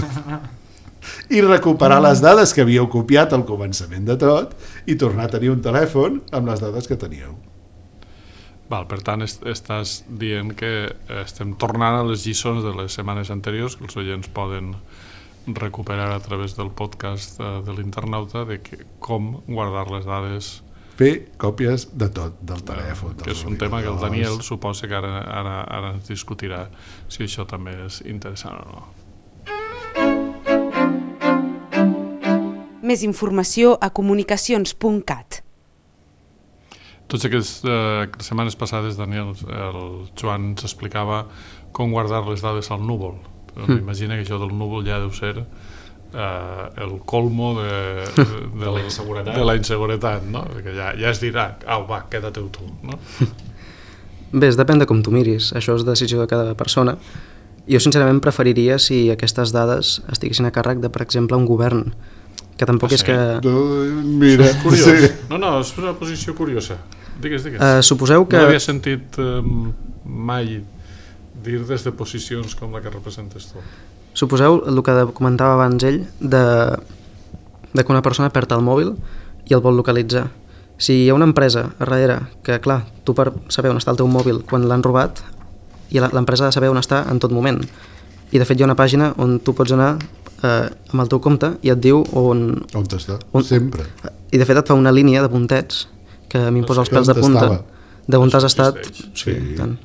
i recuperar les dades que havíeu copiat al començament de tot i tornar a tenir un telèfon amb les dades que teníeu. Val, per tant, est estàs dient que estem tornant a les lliçons de les setmanes anteriors, que els oients poden recuperar a través del podcast de l'internauta, de que, com guardar les dades. Fer còpies de tot, del telèfon. Que és un tema que el Daniel suposa que ara, ara, ara ens discutirà si això també és interessant o no. Més informació a comunicacions punt cat. Tots aquestes eh, setmanes passades, Daniel, el Joan ens explicava com guardar les dades al núvol. Però mm. m'imagina que això del núvol ja deu ser eh, el colmo de, de, de, de, la inseguretat. de la inseguretat, no? Perquè ja, ja es dirà, au, va, queda-te-ho tu, no? Bé, es depèn de com tu miris, això és decisió de cada persona. Jo sincerament preferiria si aquestes dades estiguessin a càrrec de, per exemple, un govern, que tampoc ah, sí? és que... No, mira, curiós. Sí. No, no, és una posició curiosa. Digues, digues. Uh, suposeu que... No havia sentit um, mai dir des de posicions com la que representes tu. Suposeu el que comentava abans ell, de, de que una persona perd el mòbil i el vol localitzar. Si hi ha una empresa a darrere que, clar, tu per saber on està el teu mòbil quan l'han robat, i l'empresa ha de saber on està en tot moment. I de fet hi ha una pàgina on tu pots anar eh, amb el teu compte i et diu on... On t'està, sempre. I de fet et fa una línia de puntets que a mi em posa els pèls de punta de on t'has estat. Sí. Tant.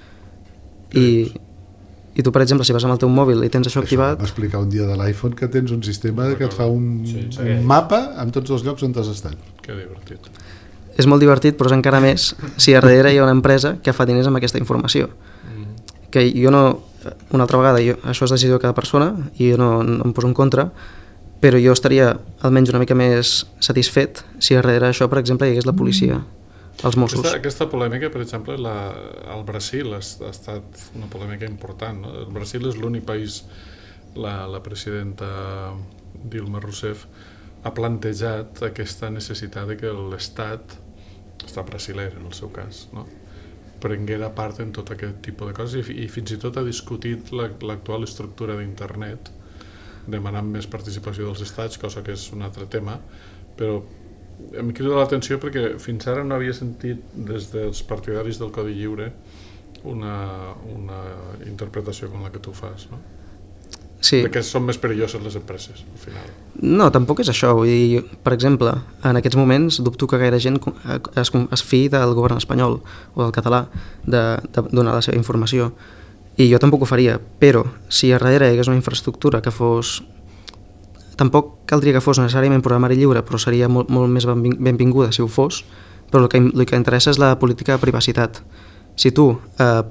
I, I tu, per exemple, si vas amb el teu mòbil i tens això, això activat... Vam explicar un dia de l'iPhone que tens un sistema que et fa un, sí, sí. un mapa amb tots els llocs on t'has estat. Que divertit. És molt divertit, però és encara més si a darrere hi ha una empresa que fa diners amb aquesta informació. Mm. Que jo no... Una altra vegada, jo, això és decisió de cada persona i jo no, no em poso en contra, però jo estaria almenys una mica més satisfet si darrere això, per exemple, hi hagués la policia, els Mossos. Aquesta, aquesta polèmica, per exemple, la, al Brasil ha, ha estat una polèmica important, no? El Brasil és l'únic país, la, la presidenta Dilma Rousseff ha plantejat aquesta necessitat de que l'Estat, l'Estat brasiler en el seu cas, no? prenguera part en tot aquest tipus de coses i, i fins i tot ha discutit l'actual estructura d'internet demanant més participació dels estats, cosa que és un altre tema, però em crida l'atenció perquè fins ara no havia sentit des dels partidaris del Codi Lliure una, una interpretació com la que tu fas, no? Sí. Perquè són més perilloses les empreses, al final. No, tampoc és això. Vull dir, per exemple, en aquests moments dubto que gaire gent es, es fiï del govern espanyol o del català de, de donar la seva informació. I jo tampoc ho faria, però si a darrere hi hagués una infraestructura que fos... Tampoc caldria que fos necessàriament programari lliure, però seria molt, molt més benvinguda si ho fos, però el que, el que interessa és la política de privacitat. Si tu... Eh,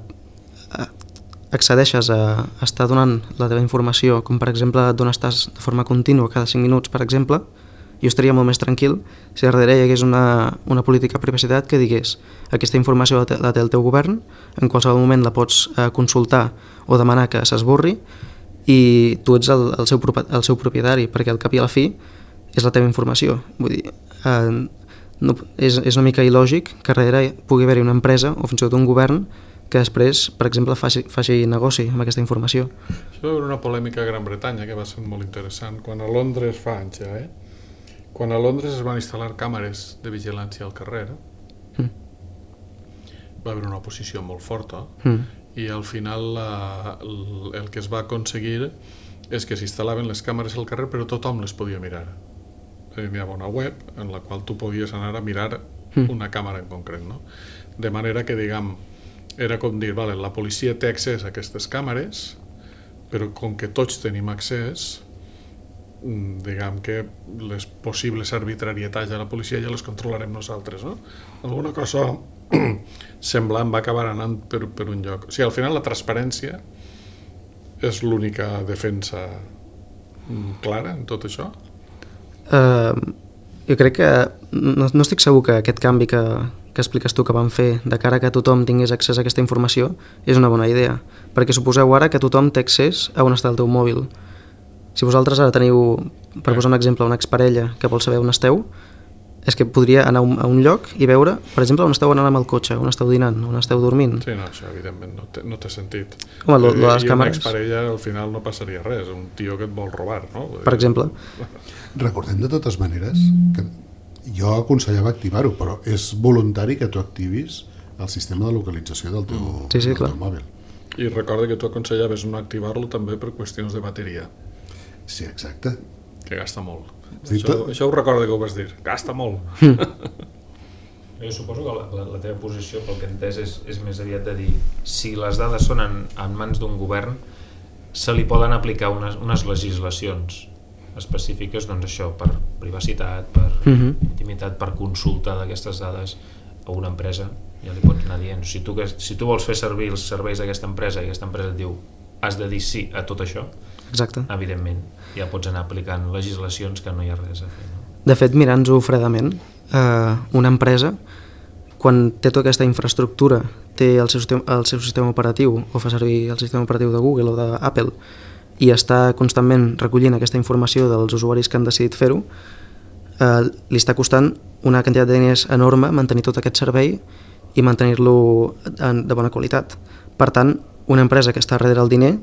accedeixes a estar donant la teva informació, com per exemple d'on estàs de forma contínua cada cinc minuts, per exemple, Jo estaria molt més tranquil si darrere hi hagués una, una política de privacitat que digués aquesta informació la té, la té el teu govern, en qualsevol moment la pots eh, consultar o demanar que s'esborri i tu ets el, el, seu, el seu propietari, perquè al cap i a la fi és la teva informació. Vull dir, eh, no, és, és una mica il·lògic que darrere pugui haver-hi una empresa o fins i tot un govern que després, per exemple, faci, faci negoci amb aquesta informació. Això va haver una polèmica a Gran Bretanya que va ser molt interessant. Quan a Londres, fa anys ja, eh? Quan a Londres es van instal·lar càmeres de vigilància al carrer, mm. va haver una oposició molt forta mm. i al final la, el, el que es va aconseguir és que s'instal·laven les càmeres al carrer però tothom les podia mirar. Hi havia una web en la qual tu podies anar a mirar mm. una càmera en concret, no? De manera que, diguem, era com dir, vale, la policia té accés a aquestes càmeres, però com que tots tenim accés, diguem que les possibles arbitrarietats de la policia ja les controlarem nosaltres, no? Alguna cosa semblant va acabar anant per, per un lloc. O sigui, al final la transparència és l'única defensa clara en tot això? Uh, jo crec que no, no estic segur que aquest canvi que, que expliques tu que van fer de cara que tothom tingués accés a aquesta informació és una bona idea, perquè suposeu ara que tothom té accés a on està el teu mòbil. Si vosaltres ara teniu, per posar un exemple, una exparella que vol saber on esteu, és que podria anar a un lloc i veure, per exemple, on esteu anant amb el cotxe, on esteu dinant, on esteu dormint. Sí, no, això evidentment no té, no té sentit. Home, lo, lo de les I càmeres... una exparella al final no passaria res, un tio que et vol robar, no? Per exemple. Recordem de totes maneres que jo aconsellava activar-ho, però és voluntari que tu activis el sistema de localització del teu, sí, sí, del teu mòbil. I recorda que tu aconsellaves no activar-lo també per qüestions de bateria. Sí, exacte. Que gasta molt. Sí, això, tot... això ho recorda que ho vas dir. Gasta molt. Jo suposo que la, la, la teva posició, pel que he entès, és, és més aviat de dir si les dades són en, en mans d'un govern, se li poden aplicar unes, unes legislacions específiques, doncs això, per privacitat, per uh-huh. intimitat, per consulta d'aquestes dades a una empresa, ja li pots anar dient. Si tu, si tu vols fer servir els serveis d'aquesta empresa i aquesta empresa et diu has de dir sí a tot això, exacte. Evidentment, ja pots anar aplicant legislacions que no hi ha res a fer. No? De fet, mirant-ho fredament, eh, una empresa, quan té tota aquesta infraestructura, té el seu, sistema, el seu sistema operatiu, o fa servir el sistema operatiu de Google o d'Apple, i està constantment recollint aquesta informació dels usuaris que han decidit fer-ho, eh, li està costant una quantitat de diners enorme mantenir tot aquest servei i mantenir-lo de bona qualitat. Per tant, una empresa que està darrere el diner,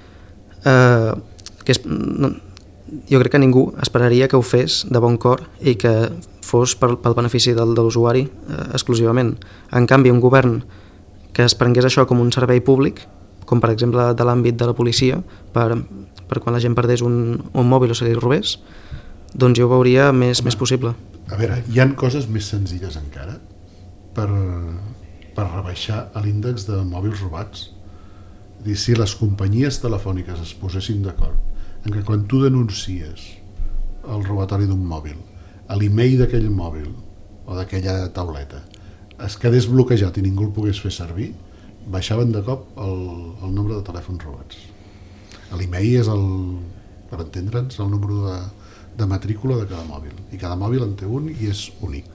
eh, que és, no, jo crec que ningú esperaria que ho fes de bon cor i que fos pel, pel benefici del, de l'usuari eh, exclusivament. En canvi, un govern que es prengués això com un servei públic, com per exemple de l'àmbit de la policia, per, per quan la gent perdés un, un mòbil o se li robés, doncs jo ho veuria més, Home, més possible. A veure, hi han coses més senzilles encara per, per rebaixar l'índex de mòbils robats. Dir, si les companyies telefòniques es posessin d'acord en que quan tu denuncies el robatori d'un mòbil, a l'email d'aquell mòbil o d'aquella tauleta es quedés bloquejat i ningú el pogués fer servir, baixaven de cop el, el nombre de telèfons robats. L'email és, el, per entendre'ns, el número de, de matrícula de cada mòbil. I cada mòbil en té un i és únic.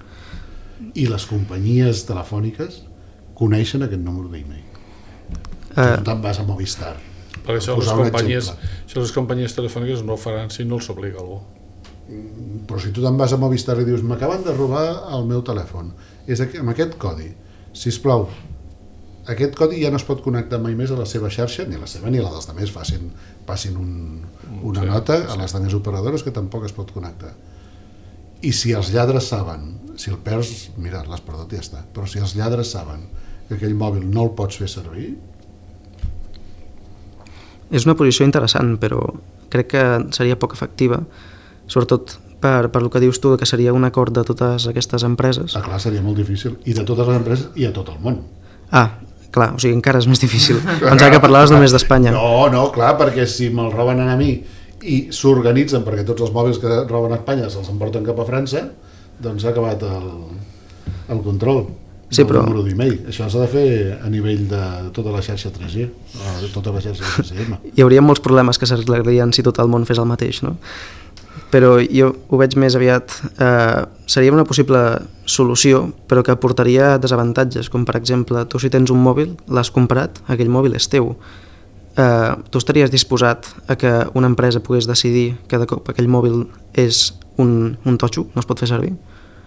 I les companyies telefòniques coneixen aquest número d'email. Uh, tu te'n vas a Movistar. Per això les, companyies, això les companyies telefòniques no ho faran si no els obliga algú. Però si tu te'n vas a Movistar i dius m'acaben de robar el meu telèfon, és amb aquest codi, sisplau, aquest codi ja no es pot connectar mai més a la seva xarxa, ni a la seva ni a la dels altres, facin, passin un, una sí, nota a les altres operadores que tampoc es pot connectar. I si els lladres saben, si el perds, mira, l'has perdut i ja està, però si els lladres saben que aquell mòbil no el pots fer servir... És una posició interessant, però crec que seria poc efectiva, sobretot per, per el que dius tu, que seria un acord de totes aquestes empreses. Ah, clar, seria molt difícil, i de totes les empreses i a tot el món. Ah, clar, o sigui, encara és més difícil. Pensava que parlaves només d'Espanya. No, no, clar, perquè si me'l roben a mi i s'organitzen perquè tots els mòbils que roben a Espanya se'ls emporten cap a França, doncs s'ha acabat el, el control. Sí, però... número d'email. Això s'ha de fer a nivell de tota la xarxa tres G, de tota la xarxa tres G. Hi hauria molts problemes que s'arreglarien si tot el món fes el mateix, no? però jo ho veig més aviat, eh, seria una possible solució, però que aportaria desavantatges, com per exemple, tu si tens un mòbil, l'has comprat, aquell mòbil és teu. Eh, tu estaries disposat a que una empresa pogués decidir que de cop aquell mòbil és un, un totxo, no es pot fer servir?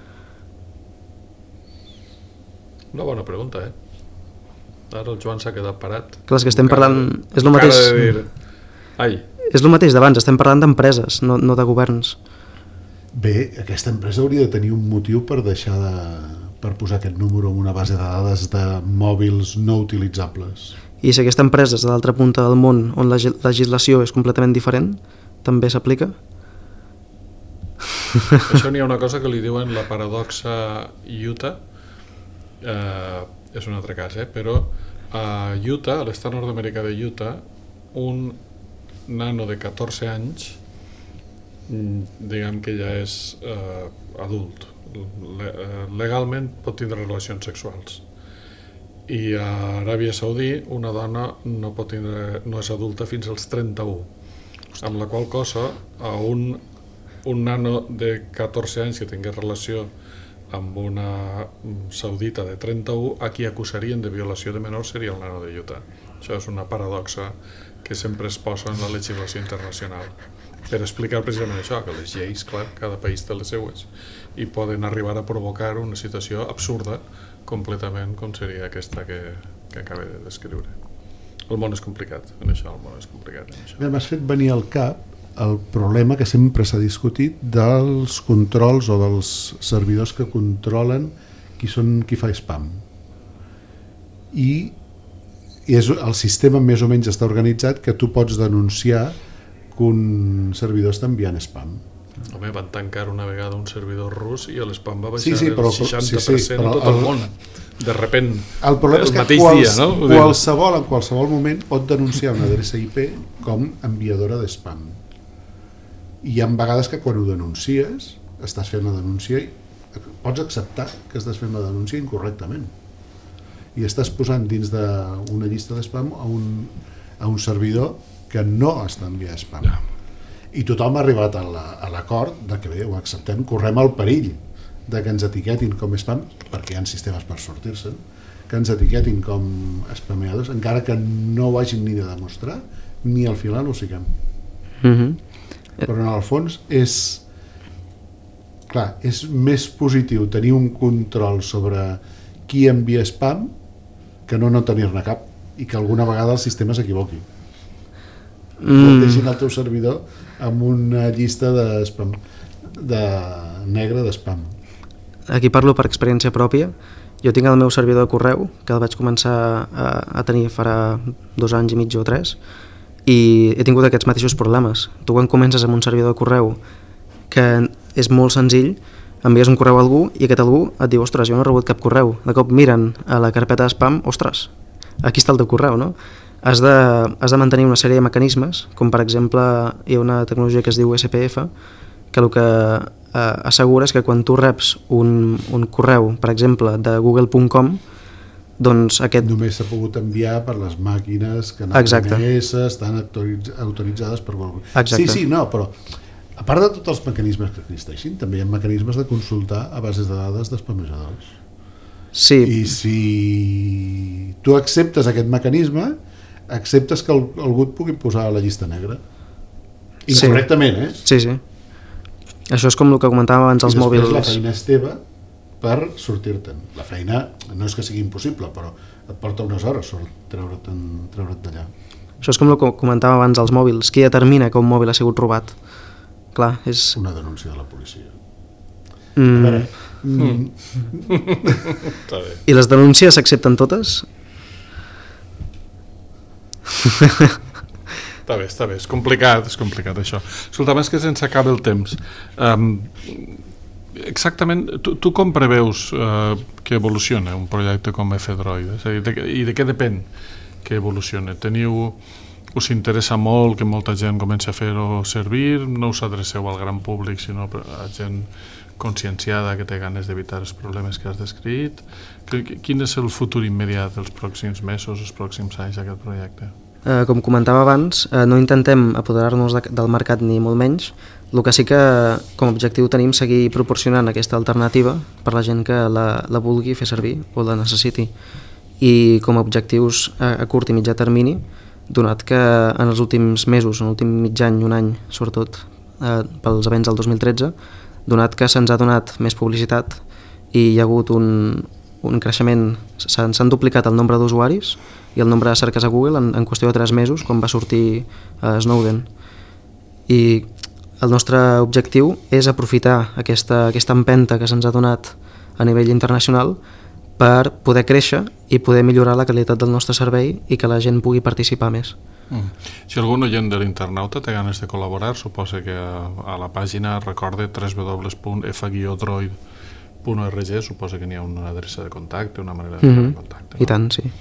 Una bona pregunta, eh? Ara el Joan s'ha quedat parat. Clar, és que estem parlant... És el mateix... De dir... Ai. És el mateix d'abans, estem parlant d'empreses, no, no de governs. Bé, aquesta empresa hauria de tenir un motiu per deixar de... per posar aquest número en una base de dades de mòbils no utilitzables. I si aquesta empresa és de l'altra punta del món on la legislació és completament diferent, també s'aplica? Això n'hi ha una cosa que li diuen la paradoxa Utah, eh, és un altre cas, eh? Però a Utah, a l'estat nord-americà de Utah, un nano de catorze anys, diguem que ja és eh, adult, Le, eh, legalment pot tindre relacions sexuals, i a Aràbia Saudí una dona no, pot tindre, no és adulta fins als trenta-u, amb la qual cosa a un, un nano de catorze anys que tingués relació amb una saudita de trenta-u, a qui acusarien de violació de menor seria el nano de Utah. Això és una paradoxa que sempre es posa en la legislació internacional per explicar precisament això, que les lleis, clar, cada país té les seues i poden arribar a provocar una situació absurda completament com seria aquesta que, que acabo de descriure. El món és complicat en això, el món és complicat en això. M'has fet venir al cap el problema que sempre s'ha discutit dels controls o dels servidors que controlen qui, són, qui fa spam. I és, el sistema més o menys està organitzat que tu pots denunciar que un servidor està enviant spam. Home, van tancar una vegada un servidor rus i l'spam va baixar sí, sí, però, el seixanta per cent sí, sí, però tot el, el món. De repent, el problema el és que mateix quals, dia, no? qualsevol, en qualsevol moment pot denunciar una adreça I P com enviadora de spam. I hi ha vegades que quan ho denuncies, estàs fent la denúncia i pots acceptar que estàs fent la denúncia incorrectament. I estàs posant dins d'una llista de spam a un, a un servidor que no està enviant spam. Ja. I tothom ha arribat a l'acord de que bé, ho acceptem, correm el perill de que ens etiquetin com spam, perquè hi ha sistemes per sortir-se'n, que ens etiquetin com spameadors, encara que no ho hagin ni de demostrar, ni al final ho siguem. Mm-hmm. Però en el fons és... Clar, és més positiu tenir un control sobre qui envia spam que no no tenir-ne cap i que alguna vegada el sistema s'equivoqui. Mm. Deixin el teu servidor amb una llista de spam, de negre de spam. Aquí parlo per experiència pròpia. Jo tinc el meu servidor de correu, que el vaig començar a, a tenir farà dos anys i mig o tres, i he tingut aquests mateixos problemes. Tu quan comences amb un servidor de correu que és molt senzill, envies un correu a algú i aquest algú et diu, ostres, jo no he rebut cap correu. De cop miren a la carpeta de spam, ostres, aquí està el teu correu, no? Has de, has de mantenir una sèrie de mecanismes, com per exemple hi ha una tecnologia que es diu S P F, que el que eh, assegura és que quan tu reps un, un correu, per exemple, de google punt com, doncs aquest... Només s'ha pogut enviar per les màquines que Exacte. N S estan autoritzades per Google. Exacte. Sí, sí, no, però a part de tots els mecanismes que existeixin, també hi ha mecanismes de consultar a bases de dades d'espamejadors. Sí. I si tu acceptes aquest mecanisme, acceptes que algú et pugui posar a la llista negra. Incorrectament, sí. eh? Sí, sí. Això és com el que comentàvem abans als mòbils. I després la feina és teva per sortir-te'n. La feina no és que sigui impossible, però et porta unes hores treure't, treure't d'allà. Això és com el que comentàvem abans als mòbils. Qui determina que un mòbil ha sigut robat? Clar, és... Una denúncia de la policia. Mm. A veure... Mm. I les denúncies s'accepten totes? Està bé, està bé, és complicat, és complicat això. Escolta, més que se'ns acaba el temps. Um, exactament, tu, tu com preveus uh, que evoluciona un projecte com F-Droid? És a dir, de, i de què depèn que evolucione? Teniu, us interessa molt que molta gent comenci a fer-ho servir? No us adreceu al gran públic, sinó a gent conscienciada que té ganes d'evitar els problemes que has descrit? Quin és el futur immediat dels pròxims mesos, els pròxims anys d'aquest projecte? Eh, com comentava abans, eh, no intentem apoderar-nos de, del mercat ni molt menys. El que sí que com a objectiu tenim seguir proporcionant aquesta alternativa per la gent que la, la vulgui fer servir o la necessiti. I com a objectius a, a curt i mitjà termini, donat que en els últims mesos, en l'últim mig any, un any, sobretot eh, pels events del dos mil tretze, donat que se'ns ha donat més publicitat i hi ha hagut un, un creixement, s'han duplicat el nombre d'usuaris i el nombre de cerques a Google en, en qüestió de tres mesos, quan va sortir eh, Snowden. I el nostre objectiu és aprofitar aquesta, aquesta empenta que se'ns ha donat a nivell internacional per poder créixer i poder millorar la qualitat del nostre servei i que la gent pugui participar més. Mm. Si algun oient de l'internauta té ganes de col·laborar, suposa que a, a la pàgina recorde w w w punt f guió droid punt org, suposa que n'hi ha una adreça de contacte, una manera de mm-hmm. fer contacte. No? I tant, sí.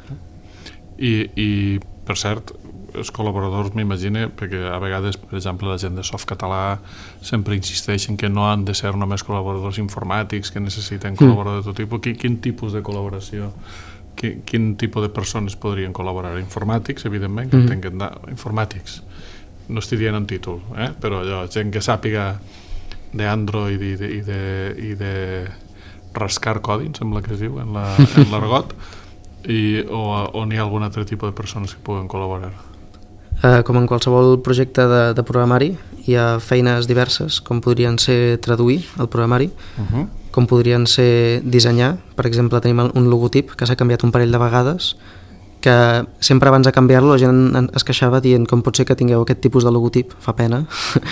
I, i per cert, els col·laboradors m'imagino, perquè a vegades, per exemple, la gent de Softcatalà sempre insisteixen que no han de ser només col·laboradors informàtics, que necessiten col·laboradors de tot tipus. Quin, quin tipus de col·laboració, quin, quin tipus de persones podrien col·laborar? Informàtics, evidentment, que mm. entenguin informàtics. No estic dient en títol, eh? Però allò, gent que sàpiga d'Android i de, i de, i de rascar codi, em sembla que es diu en l'argot, i, o, o n'hi ha algun altre tipus de persones que puguen col·laborar? Eh, com en qualsevol projecte de, de programari, hi ha feines diverses, com podrien ser traduir el programari, uh-huh. com podrien ser dissenyar. Per exemple, tenim un logotip que s'ha canviat un parell de vegades, que sempre abans de canviar-lo la gent es queixava dient com pot ser que tingueu aquest tipus de logotip, fa pena.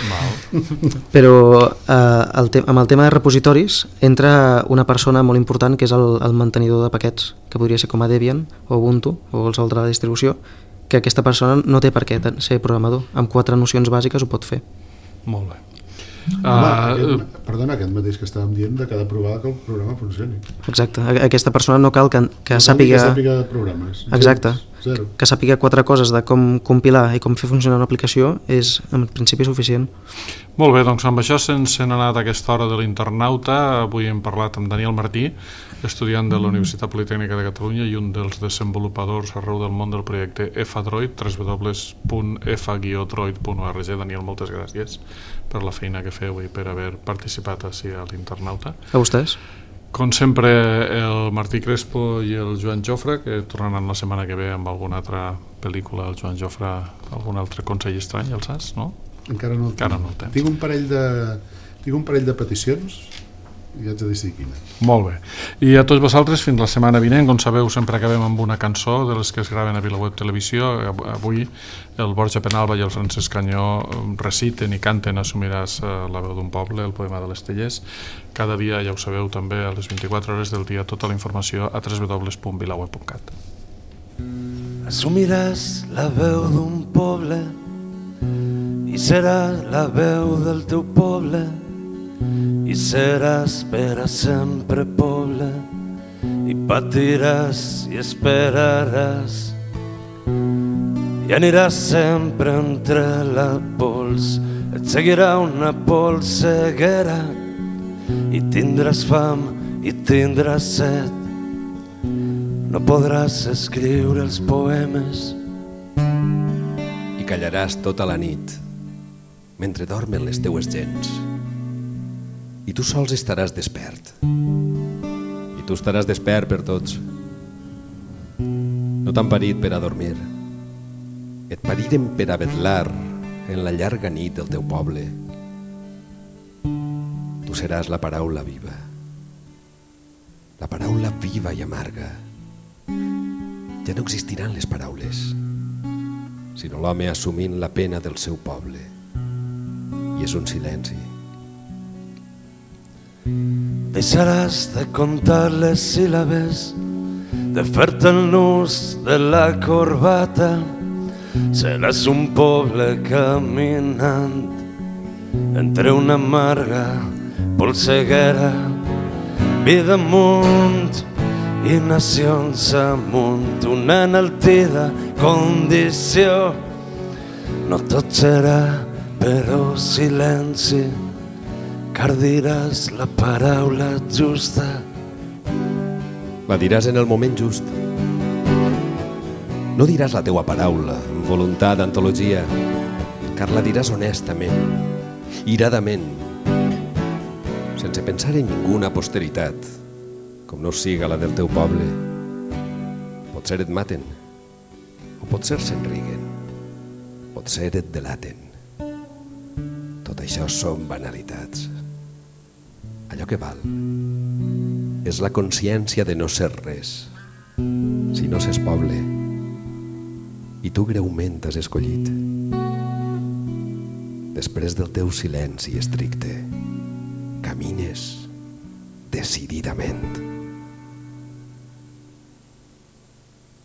Però eh, el te- amb el tema de repositoris entra una persona molt important que és el, el mantenidor de paquets, que podria ser com a Debian o Ubuntu o qualsevol de la distribució, que aquesta persona no té per què ser programador, amb quatre nocions bàsiques ho pot fer. Molt bé. Home, uh, aquest, perdona, aquest mateix que estàvem dient de cada provar que el programa funcioni. Exacte, aquesta persona no cal que, que no sàpiga... que sàpiga programes. Exacte, zero. Que sàpiga quatre coses de com compilar i com fer funcionar una aplicació és en principi suficient. Molt bé, doncs amb això se'ns n'ha anat a aquesta hora de l'internauta. Avui hem parlat amb Daniel Martí, estudiant de la Universitat Politècnica de Catalunya i un dels desenvolupadors arreu del món del projecte F-Droid, w w w punt f guió droid punt org. Daniel, moltes gràcies per la feina que feu i per haver participat així a l'internauta. A vostès. Com sempre, el Martí Crespo i el Joan Jofre, que tornaran la setmana que ve amb alguna altra pel·lícula. El Joan Jofre, algun altre consell estrany, el saps, no? Encara no el Encara no el tens. Tinc un parell de, tinc un parell de peticions i haig de decidir quina. Molt bé. I a tots vosaltres, fins la setmana vinent. Com sabeu, sempre acabem amb una cançó de les que es graven a VilaWeb Televisió. Avui el Borja Penalba i el Francesc Canyó reciten i canten Assumiràs la veu d'un poble, el poema de les Tellers. Cada dia, ja ho sabeu, també a les vint-i-quatre hores del dia, tota la informació a w w w punt vilaweb punt cat. Assumiràs la veu d'un poble i serà la veu del teu poble i seràs per a sempre poble i patiràs i esperaràs i aniràs sempre entre la pols, et seguirà una polseguera i tindràs fam i tindràs set, no podràs escriure els poemes i callaràs tota la nit mentre dormen les teues gens i tu sols estaràs despert i tu estaràs despert per tots. No t'han parit per a dormir, et pariren per a vetlar en la llarga nit del teu poble. Tu seràs la paraula viva, la paraula viva i amarga. Ja no existiran les paraules, sinó l'home assumint la pena del seu poble, i és un silenci. Deixaràs de contar les síl·labes, de fer-te el nus de la corbata, seràs un poble caminant entre una amarga polseguera, vida amunt i nacions amunt, una enaltida condició. No tot serà però silenci, car diràs la paraula justa. La diràs en el moment just No diràs la teua paraula amb voluntat d'antologia, car la diràs honestament, iradament, sense pensar en ninguna posteritat, com no siga la del teu poble. Potser et maten, o potser se'n riguen, potser et delaten. Tot això són banalitats. Allò que val és la consciència de no ser res, si no s'és poble, i tu greument has escollit. Després del teu silenci estricte, camines decididament.